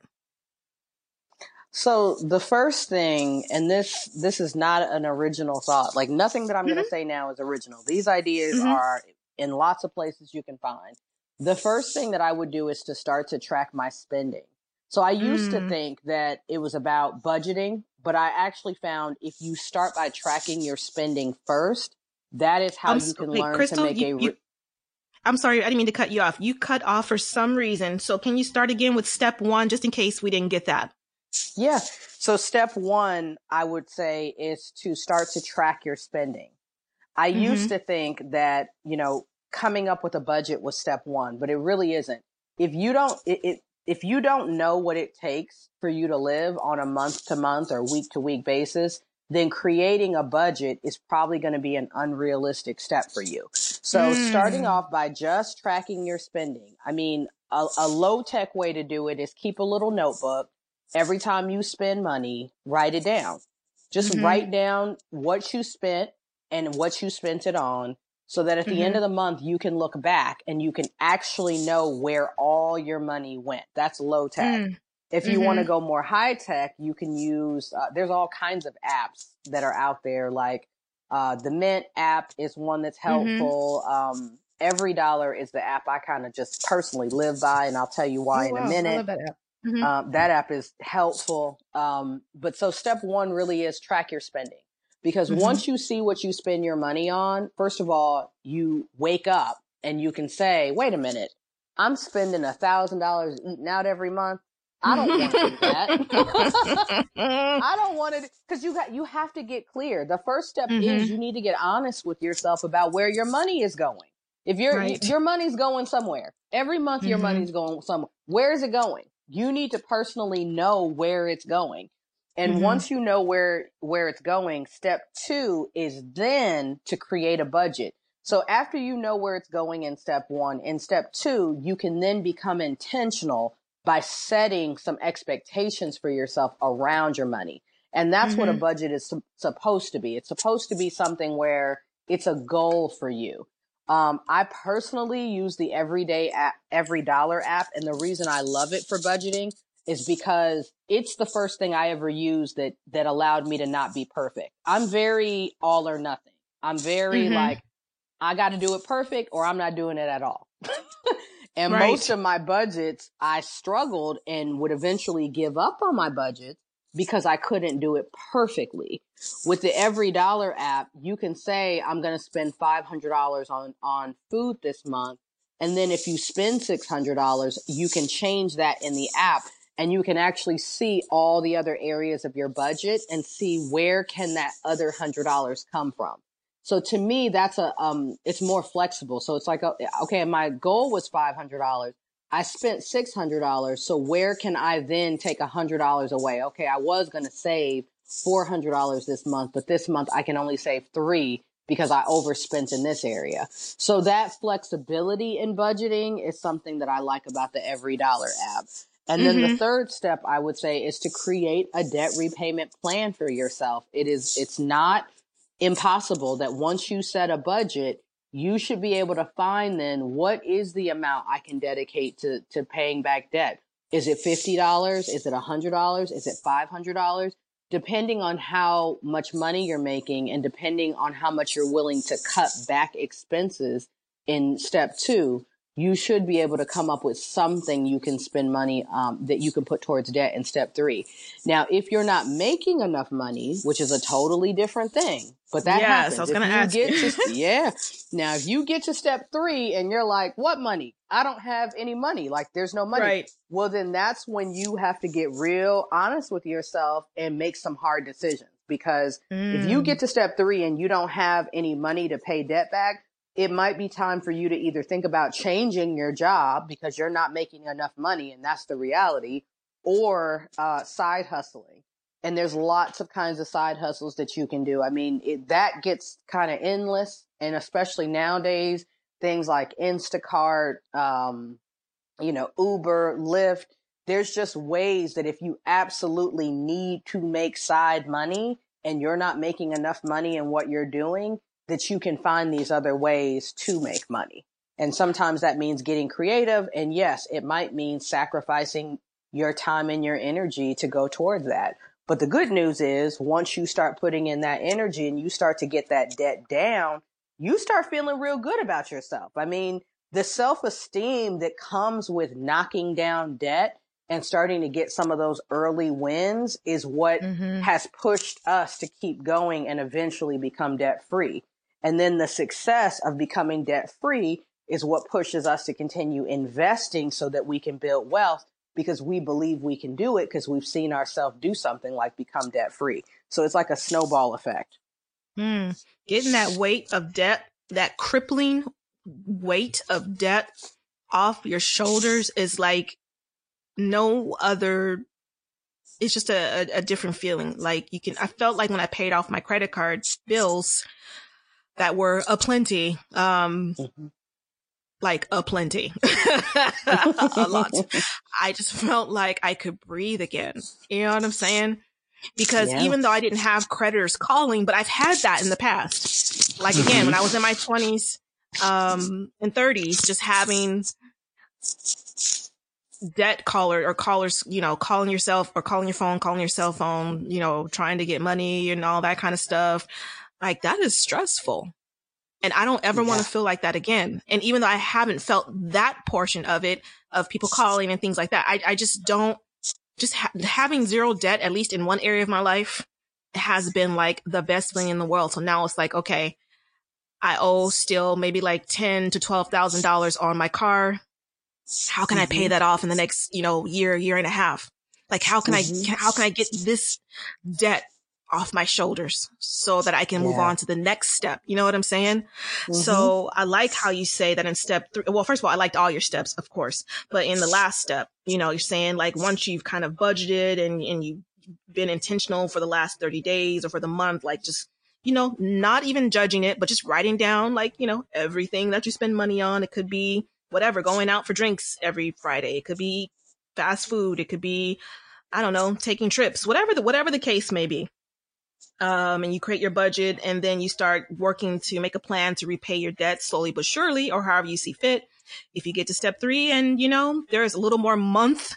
So the first thing, and this this is not an original thought, like nothing that I'm mm-hmm. going to say now is original. These ideas mm-hmm. are in lots of places you can find. The first thing that I would do is to start to track my spending. So I used mm. to think that it was about budgeting, but I actually found if you start by tracking your spending first, that is how I'm you can sorry, learn Crystal, to make you, a... Re- you, I'm sorry, I didn't mean to cut you off. You cut off for some reason. So can you start again with step one, just in case we didn't get that? Yeah. So step one, I would say, is to start to track your spending. I mm-hmm. used to think that, you know, coming up with a budget was step one, but it really isn't. If you don't, it, it, if you don't know what it takes for you to live on a month to month or week to week basis, then creating a budget is probably going to be an unrealistic step for you. So mm. starting off by just tracking your spending. I mean, a, a low tech way to do it is keep a little notebook. Every time you spend money, write it down. Just mm-hmm. write down what you spent and what you spent it on so that at the mm-hmm. end of the month, you can look back and you can actually know where all your money went. That's low tech. Mm. If you mm-hmm. want to go more high tech, you can use, uh, there's all kinds of apps that are out there. Like uh, the Mint app is one that's helpful. Mm-hmm. Um, Every Dollar is the app I kind of just personally live by, and I'll tell you why oh, in wow. a minute. I love that app. Mm-hmm. Um, that app is helpful. Um, but so step one really is track your spending, because mm-hmm. once you see what you spend your money on, first of all, you wake up and you can say, wait a minute, I'm spending a thousand dollars eating out every month. I don't want to do that. I don't want to, because you got, you have to get clear. The first step mm-hmm. is you need to get honest with yourself about where your money is going. If your right. your money's going somewhere, every month mm-hmm. your money's going somewhere. Where is it going? You need to personally know where it's going. And mm-hmm. once you know where, where it's going, step two is then to create a budget. So after you know where it's going in step one, in step two, you can then become intentional by setting some expectations for yourself around your money. And that's mm-hmm. what a budget is su- supposed to be. It's supposed to be something where it's a goal for you. Um, I personally use the Everyday app, Every Dollar app. And the reason I love it for budgeting is because it's the first thing I ever used that, that allowed me to not be perfect. I'm very all or nothing. I'm very mm-hmm. like, I got to do it perfect or I'm not doing it at all. And right. most of my budgets, I struggled and would eventually give up on my budget because I couldn't do it perfectly. With the Every Dollar app, you can say, I'm going to spend five hundred dollars on, on food this month. And then if you spend six hundred dollars, you can change that in the app and you can actually see all the other areas of your budget and see where can that other one hundred dollars come from. So to me, that's a, um, it's more flexible. So it's like, okay, my goal was five hundred dollars. I spent six hundred dollars. So where can I then take one hundred dollars away? Okay, I was going to save four hundred dollars this month, but this month I can only save three because I overspent in this area. So that flexibility in budgeting is something that I like about the Every Dollar app. And then mm-hmm. the third step I would say is to create a debt repayment plan for yourself. It is, it's not impossible that once you set a budget, you should be able to find then what is the amount I can dedicate to, to paying back debt. Is it fifty dollars? Is it one hundred dollars? Is it five hundred dollars? Depending on how much money you're making and depending on how much you're willing to cut back expenses in step two, you should be able to come up with something you can spend money um, that you can put towards debt in step three. Now, if you're not making enough money, which is a totally different thing, but that yes, happens. I was going to ask get you. To, yeah. Now, if you get to step three and you're like, what money? I don't have any money. Like there's no money. Right. Well, then that's when you have to get real honest with yourself and make some hard decisions. Because mm. if you get to step three and you don't have any money to pay debt back, it might be time for you to either think about changing your job because you're not making enough money and that's the reality, or uh, side hustling. And there's lots of kinds of side hustles that you can do. I mean, it, that gets kind of endless. And especially nowadays, things like Instacart, um, you know, Uber, Lyft, there's just ways that if you absolutely need to make side money and you're not making enough money in what you're doing, that you can find these other ways to make money. And sometimes that means getting creative. And yes, it might mean sacrificing your time and your energy to go towards that. But the good news is once you start putting in that energy and you start to get that debt down, you start feeling real good about yourself. I mean, the self-esteem that comes with knocking down debt and starting to get some of those early wins is what mm-hmm. has pushed us to keep going and eventually become debt free. And then the success of becoming debt free is what pushes us to continue investing so that we can build wealth, because we believe we can do it because we've seen ourselves do something like become debt free. So it's like a snowball effect. Mm. Getting that weight of debt, that crippling weight of debt off your shoulders is like no other. It's just a, a, a different feeling. Like you can, I felt like when I paid off my credit card bills that were aplenty, um, mm-hmm. like aplenty, a lot. I just felt like I could breathe again. You know what I'm saying? Because yeah. even though I didn't have creditors calling, but I've had that in the past. Like again, mm-hmm. when I was in my twenties, um, and thirties, just having debt caller or callers, you know, calling yourself or calling your phone, calling your cell phone, you know, trying to get money and all that kind of stuff. Like that is stressful. And I don't ever yeah. want to feel like that again. And even though I haven't felt that portion of it, of people calling and things like that, I, I just don't, just ha- having zero debt, at least in one area of my life, has been like the best thing in the world. So now it's like, okay, I owe still maybe like ten to twelve thousand dollars on my car. How can mm-hmm. I pay that off in the next, you know, year, year and a half? Like, how can mm-hmm. I, can, how can I get this debt off my shoulders so that I can yeah. move on to the next step? You know what I'm saying? Mm-hmm. So I like how you say that in step three. Well, first of all, I liked all your steps, of course, but in the last step, you know, you're saying like once you've kind of budgeted and, and you've been intentional for the last thirty days or for the month, like just, you know, not even judging it, but just writing down like, you know, everything that you spend money on. It could be whatever, going out for drinks every Friday. It could be fast food. It could be, I don't know, taking trips, whatever the, whatever the case may be. Um, and you create your budget and then you start working to make a plan to repay your debt slowly but surely, or however you see fit. If you get to step three and, you know, there's a little more month,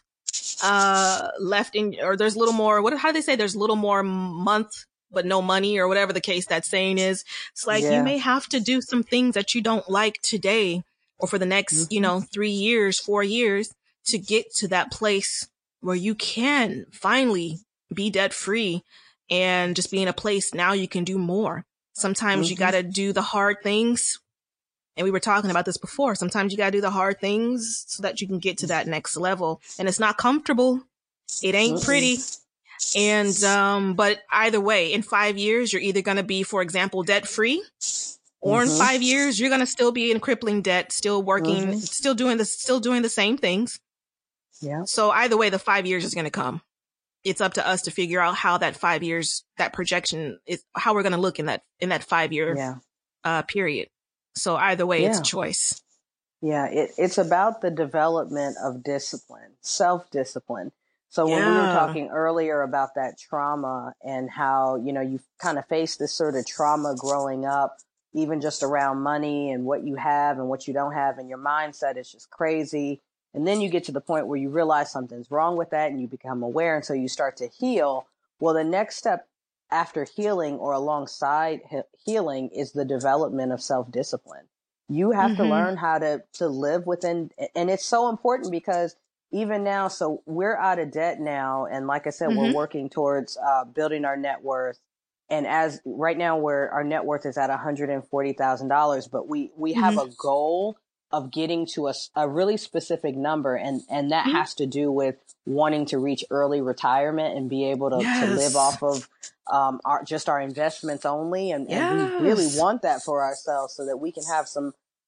uh, left in, or there's a little more, what, how do they say? There's a little more month, but no money, or whatever the case that saying is. It's like, yeah. you may have to do some things that you don't like today or for the next, mm-hmm. you know, three years, four years to get to that place where you can finally be debt free. And just be in a place now you can do more. Sometimes mm-hmm. you got to do the hard things. And we were talking about this before. Sometimes you got to do the hard things so that you can get to that next level. And it's not comfortable. It ain't mm-hmm. pretty. And, um, but either way, in five years, you're either going to be, for example, debt free, or mm-hmm. in five years, you're going to still be in crippling debt, still working, mm-hmm. still doing the, still doing the same things. Yeah. So either way, the five years is going to come. It's up to us to figure out how that five years, that projection is, how we're going to look in that, in that five year yeah. uh, period. So either way, yeah. it's a choice. Yeah. It, it's about the development of discipline, self-discipline. So when yeah. we were talking earlier about that trauma and how, you know, you kind of face this sort of trauma growing up, even just around money and what you have and what you don't have, and your mindset is just crazy. And then you get to the point where you realize something's wrong with that and you become aware. And so you start to heal. Well, the next step after healing or alongside he- healing is the development of self-discipline. You have mm-hmm. to learn how to, to live within. And it's so important because even now, so we're out of debt now. And like I said, mm-hmm. we're working towards uh, building our net worth. And as right now, where our net worth is at one hundred forty thousand dollars, but we, we mm-hmm. have a goal of getting to a, a really specific number. And, and that mm-hmm. has to do with wanting to reach early retirement and be able to, yes. to live off of um, our, just our investments only. And, yes. and we really want that for ourselves so that we can have some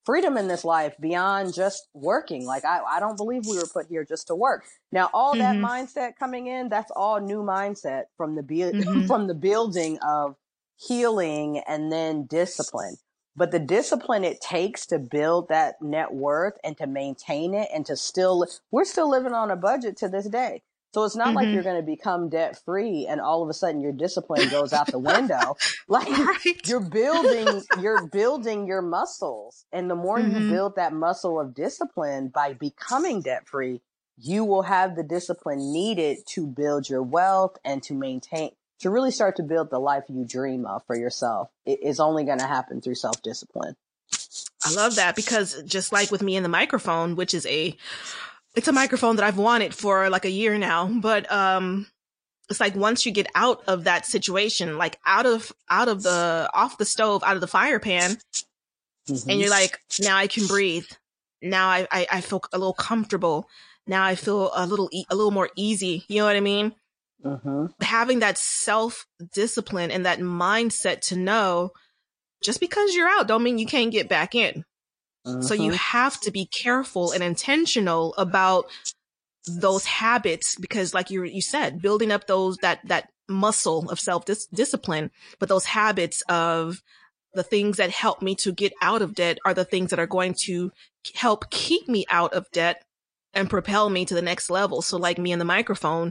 freedom in this life beyond just working. Like, I, I don't believe we were put here just to work. Now, all that Mm-hmm. mindset coming in, that's all new mindset from the bu- Mm-hmm. from the building of healing and then discipline. But the discipline it takes to build that net worth and to maintain it and to still, we're still living on a budget to this day. So it's not Mm-hmm. like you're going to become debt free and all of a sudden your discipline goes out the window. Like, Right. you're building, you're building your muscles. And the more Mm-hmm. you build that muscle of discipline by becoming debt free, you will have the discipline needed to build your wealth and to maintain, to really start to build the life you dream of for yourself. It is only going to happen through self-discipline. I love that, because just like with me and the microphone, which is a, it's a microphone that I've wanted for like a year now, but, um, it's like once you get out of that situation, like out of, out of the, off the stove, out of the fire pan, Mm-hmm. and you're like, now I can breathe. Now I, I, I feel a little comfortable. Now I feel a little, e- a little more easy. You know what I mean? Mm-hmm. Having that self-discipline and that mindset to know just because you're out don't mean you can't get back in. Mm-hmm. So you have to be careful and intentional about those habits, because like you you said, building up those that that muscle of self-discipline, but those habits of the things that help me to get out of debt are the things that are going to help keep me out of debt and propel me to the next level. So like me and the microphone,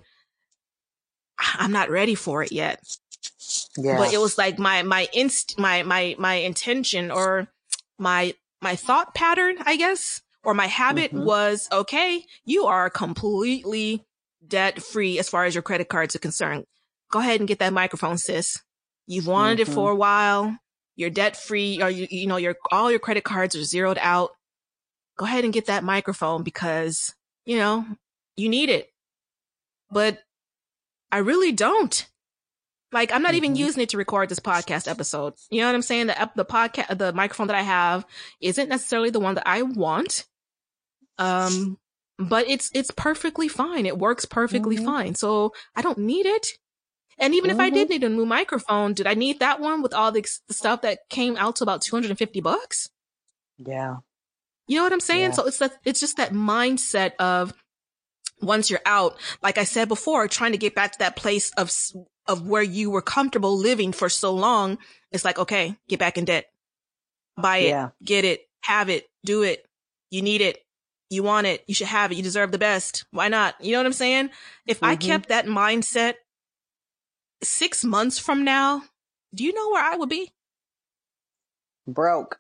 I'm not ready for it yet. Yeah. But it was like my my inst my my my intention or my my thought pattern, I guess, or my habit Mm-hmm. was, okay, you are completely debt free as far as your credit cards are concerned. Go ahead and get that microphone, sis. You've wanted Mm-hmm. it for a while. You're debt free, or you you know your all your credit cards are zeroed out. Go ahead and get that microphone because you know you need it. But I really don't. Like, I'm not Mm-hmm. even using it to record this podcast episode. You know what I'm saying? The the podcast, the microphone that I have isn't necessarily the one that I want. Um, but it's it's perfectly fine. It works perfectly Mm-hmm. fine. So I don't need it. And even if I did Mm-hmm. need a new microphone, did I need that one with all the, the stuff that came out to about two hundred fifty bucks? Yeah. You know what I'm saying? Yeah. So it's that it's just that mindset of once you're out, like I said before, trying to get back to that place of of where you were comfortable living for so long. It's like, okay, get back in debt, buy it, Yeah. get it, have it, do it. You need it. You want it. You should have it. You deserve the best. Why not? You know what I'm saying? If I Mm-hmm. kept that mindset six months from now, do you know where I would be? Broke.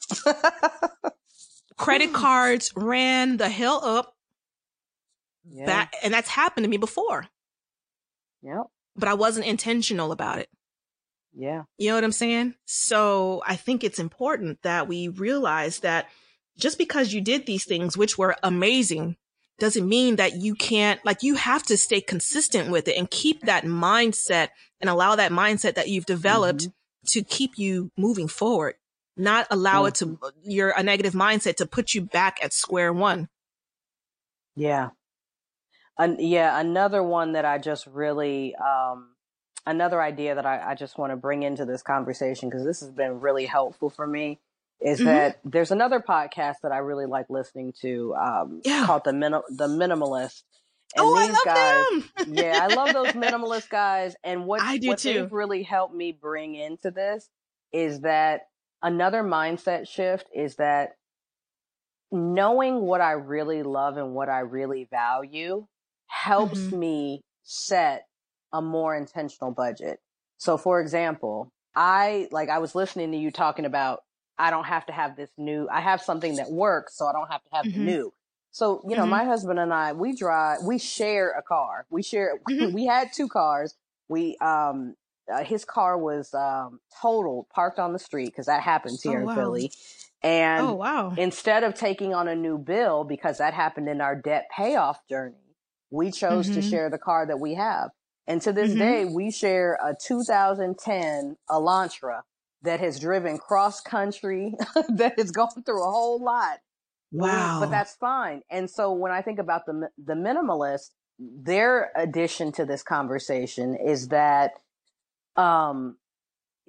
Credit cards ran the hell up. Yeah. Back, and that's happened to me before, Yep. but I wasn't intentional about it. Yeah. You know what I'm saying? So I think it's important that we realize that just because you did these things, which were amazing, doesn't mean that you can't, like, you have to stay consistent with it and keep that mindset and allow that mindset that you've developed Mm-hmm. to keep you moving forward, not allow Mm-hmm. it to, your, a negative mindset to put you back at square one. Yeah. An- yeah. Another one that I just really, um, another idea that I, I just want to bring into this conversation, because this has been really helpful for me, is Mhm. that there's another podcast that I really like listening to, um, Yeah. called the Min- the Minimalist. And Oh, I these love guys, them. yeah, I love those minimalist guys. And what, I do what too. they've really helped me bring into this is that another mindset shift is that knowing what I really love and what I really value helps Mhm. me set a more intentional budget. So for example, I like I was listening to you talking about I don't have to have this new, I have something that works, so I don't have to have Mhm. the new. So, you know, Mhm. my husband and I, we drive, we share a car. We share, Mhm. we had two cars. We, um, uh, his car was, um, totaled, parked on the street, because that happens here Oh, in wow. Philly. And Oh, wow. instead of taking on a new bill, because that happened in our debt payoff journey, we chose to Mhm. share the car that we have. And to this Mhm. day, we share a two thousand ten Elantra that has driven cross country, that has gone through a whole lot. But, we, Wow. but that's fine. And so when I think about the the minimalist, their addition to this conversation is that um,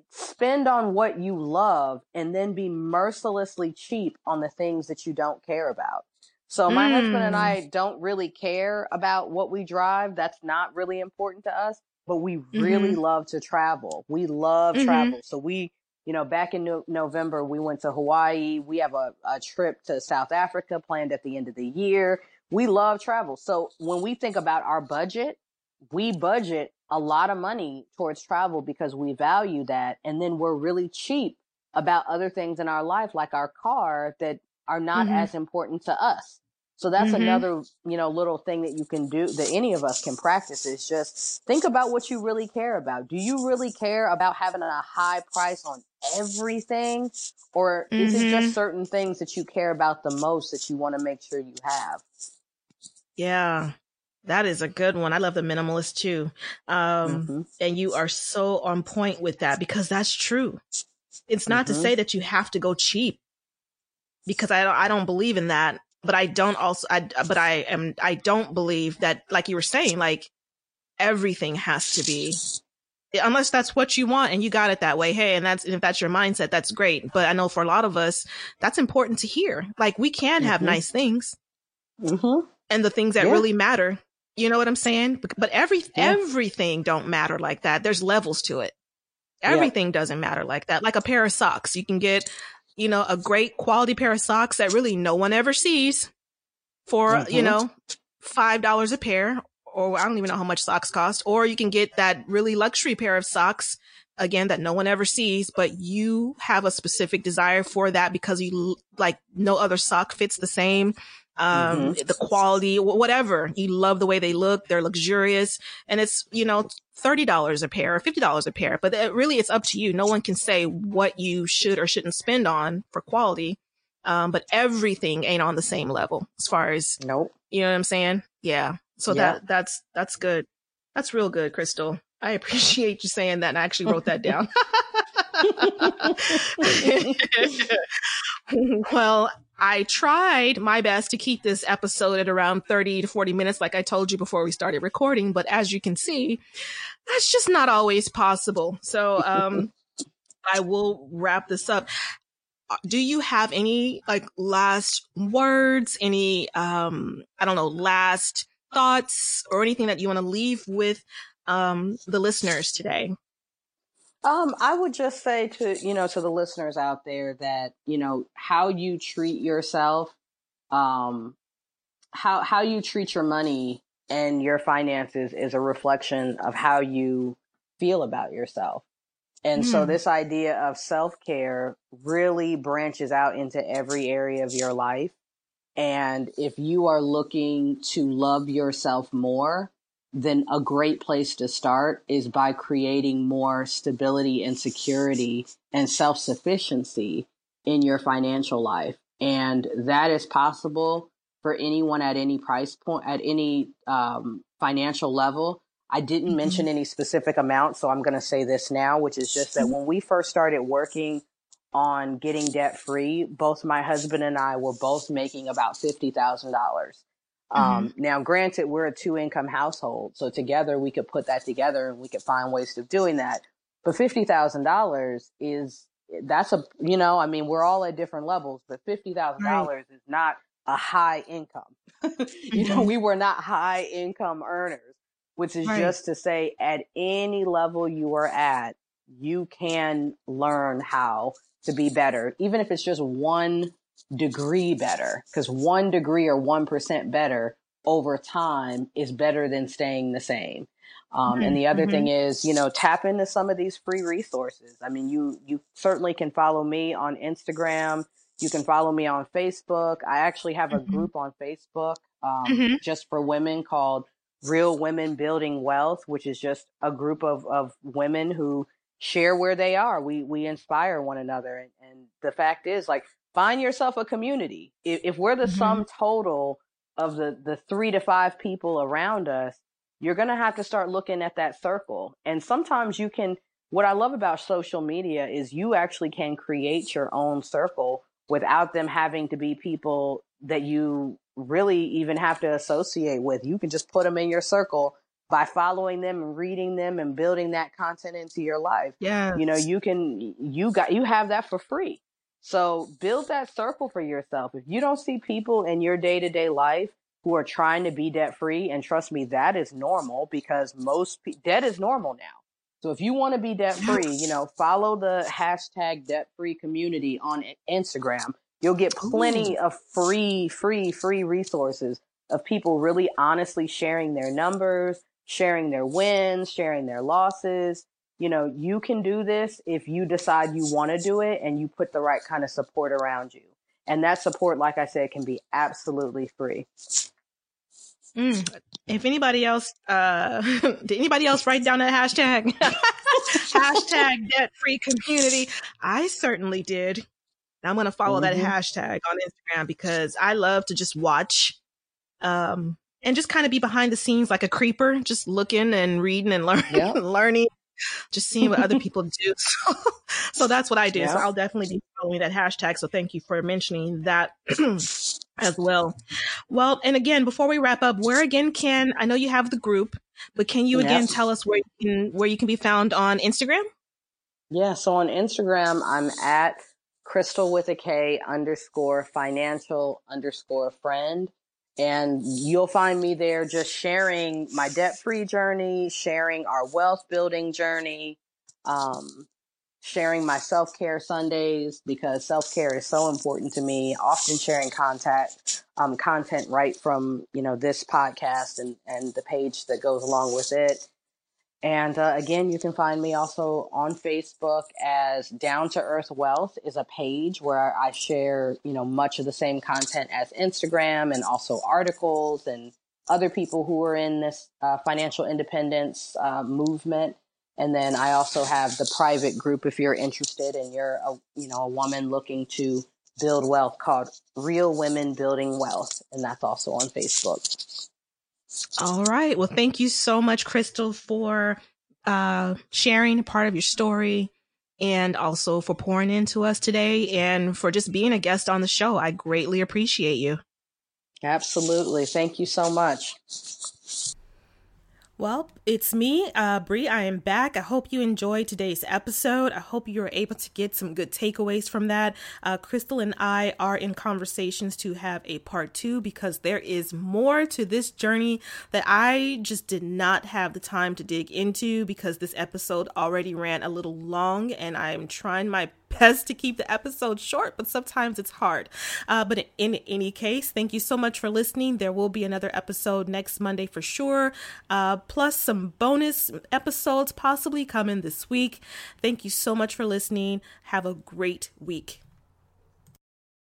spend on what you love and then be mercilessly cheap on the things that you don't care about. So my mm. husband and I don't really care about what we drive. That's not really important to us, but we really mm-hmm. love to travel. We love mm-hmm. travel. So we, you know, back in no- November, we went to Hawaii. We have a, a trip to South Africa planned at the end of the year. We love travel. So when we think about our budget, we budget a lot of money towards travel because we value that. And then we're really cheap about other things in our life, like our car, that are not mm-hmm. as important to us. So that's mm-hmm. another, you know, little thing that you can do that any of us can practice is just think about what you really care about. Do you really care about having a high price on everything? Or mm-hmm. is it just certain things that you care about the most that you want to make sure you have? Yeah, that is a good one. I love the minimalist too. Um, mm-hmm. And you are so on point with that because that's true. It's not mm-hmm. to say that you have to go cheap because I don't, I don't believe in that. But I don't also, I, but I am, I don't believe that, like you were saying, like everything has to be, unless that's what you want and you got it that way. Hey, and that's, if that's your mindset, that's great. But I know for a lot of us, that's important to hear. Like we can have mm-hmm. nice things mm-hmm. and the things that yeah. really matter. You know what I'm saying? But every, yeah. everything don't matter like that. There's levels to it. Everything yeah. doesn't matter like that. Like a pair of socks, you can get, you know, a great quality pair of socks that really no one ever sees for, mm-hmm. you know, five dollars a pair, or I don't even know how much socks cost. Or you can get that really luxury pair of socks, again, that no one ever sees, but you have a specific desire for that because you like no other sock fits the same. Um, mm-hmm. the quality, whatever. You love the way they look. They're luxurious. And it's, you know, thirty dollars a pair or fifty dollars a pair, but it really it's up to you. No one can say what you should or shouldn't spend on for quality. Um, but everything ain't on the same level as far as, nope. You know what I'm saying? Yeah. So yeah. that, that's, that's good. That's real good, Crystal. I appreciate you saying that. And I actually wrote that down. Well, I tried my best to keep this episode at around thirty to forty minutes, like I told you before we started recording. But as you can see, that's just not always possible. So um, I will wrap this up. Do you have any like last words, any, um, I don't know, last thoughts or anything that you want to leave with um, the listeners today? Um, I would just say to, you know, to the listeners out there that, you know, how you treat yourself, um, how, how you treat your money and your finances is a reflection of how you feel about yourself. And mm. so this idea of self-care really branches out into every area of your life. And if you are looking to love yourself more, then a great place to start is by creating more stability and security and self-sufficiency in your financial life. And that is possible for anyone at any price point, at any um, financial level. I didn't mm-hmm. mention any specific amount, so I'm going to say this now, which is just that when we first started working on getting debt free, both my husband and I were both making about fifty thousand dollars. Um, mm-hmm. Now, granted, we're a two income household, so together we could put that together and we could find ways of doing that. But fifty thousand dollars is, that's a, you know, I mean, we're all at different levels, but fifty thousand dollars right. is not a high income. you know, we were not high income earners, which is right. just to say at any level you are at, you can learn how to be better, even if it's just one degree better, because one degree or one percent better over time is better than staying the same. Um, mm-hmm. And the other mm-hmm. thing is, you know, tap into some of these free resources. I mean, you, you certainly can follow me on Instagram. You can follow me on Facebook. I actually have a mm-hmm. group on Facebook um, mm-hmm. just for women called Real Women Building Wealth, which is just a group of, of women who share where they are. We, we inspire one another. And, and the fact is, like, find yourself a community. If, if we're the mm-hmm. sum total of the, the three to five people around us, you're going to have to start looking at that circle. And sometimes you can, what I love about social media is you actually can create your own circle without them having to be people that you really even have to associate with. You can just put them in your circle by following them and reading them and building that content into your life. Yes. You know, you can, you got, you have that for free. So build that circle for yourself. If you don't see people in your day-to-day life who are trying to be debt free, and trust me, that is normal, because most pe- debt is normal now. So if you want to be debt free, you know, follow the hashtag debt free community on Instagram. You'll get plenty Ooh. of free, free, free resources of people really honestly sharing their numbers, sharing their wins, sharing their losses. You know, you can do this if you decide you want to do it and you put the right kind of support around you. And that support, like I said, can be absolutely free. Mm. If anybody else, uh, did anybody else write down that hashtag? Hashtag debt free community. I certainly did. I'm going to follow mm-hmm. that hashtag on Instagram, because I love to just watch, um, and just kind of be behind the scenes like a creeper, just looking and reading and learning, yep. learning, just seeing what other people do. So, so that's what I do. Yep. So I'll definitely be following that hashtag. So thank you for mentioning that as well. Well, and again, before we wrap up, where again can, I know you have the group, but can you again yep. tell us where you can, where you can be found on Instagram? Yeah. So on Instagram, I'm at Crystal with a K underscore financial underscore friend. And you'll find me there just sharing my debt-free journey, sharing our wealth building journey, um, sharing my self-care Sundays, because self-care is so important to me, often sharing contact, um, content right from, you know, this podcast and, and the page that goes along with it. And uh, again, you can find me also on Facebook as Down to Earth Wealth is a page where I share, you know, much of the same content as Instagram, and also articles and other people who are in this uh, financial independence uh, movement. And then I also have the private group if you're interested and you're a, you know, a woman looking to build wealth, called Real Women Building Wealth. And that's also on Facebook. All right. Well, thank you so much, Crystal, for uh, sharing part of your story, and also for pouring into us today, and for just being a guest on the show. I greatly appreciate you. Absolutely. Thank you so much. Well, it's me, uh, Bree. I am back. I hope you enjoyed today's episode. I hope you were able to get some good takeaways from that. Uh, Crystal and I are in conversations to have a part two, because there is more to this journey that I just did not have the time to dig into, because this episode already ran a little long, and I'm trying my best to keep the episode short, but sometimes it's hard. Uh, but in, in any case, thank you so much for listening. There will be another episode next Monday for sure, uh, plus some bonus episodes possibly coming this week. Thank you so much for listening. Have a great week.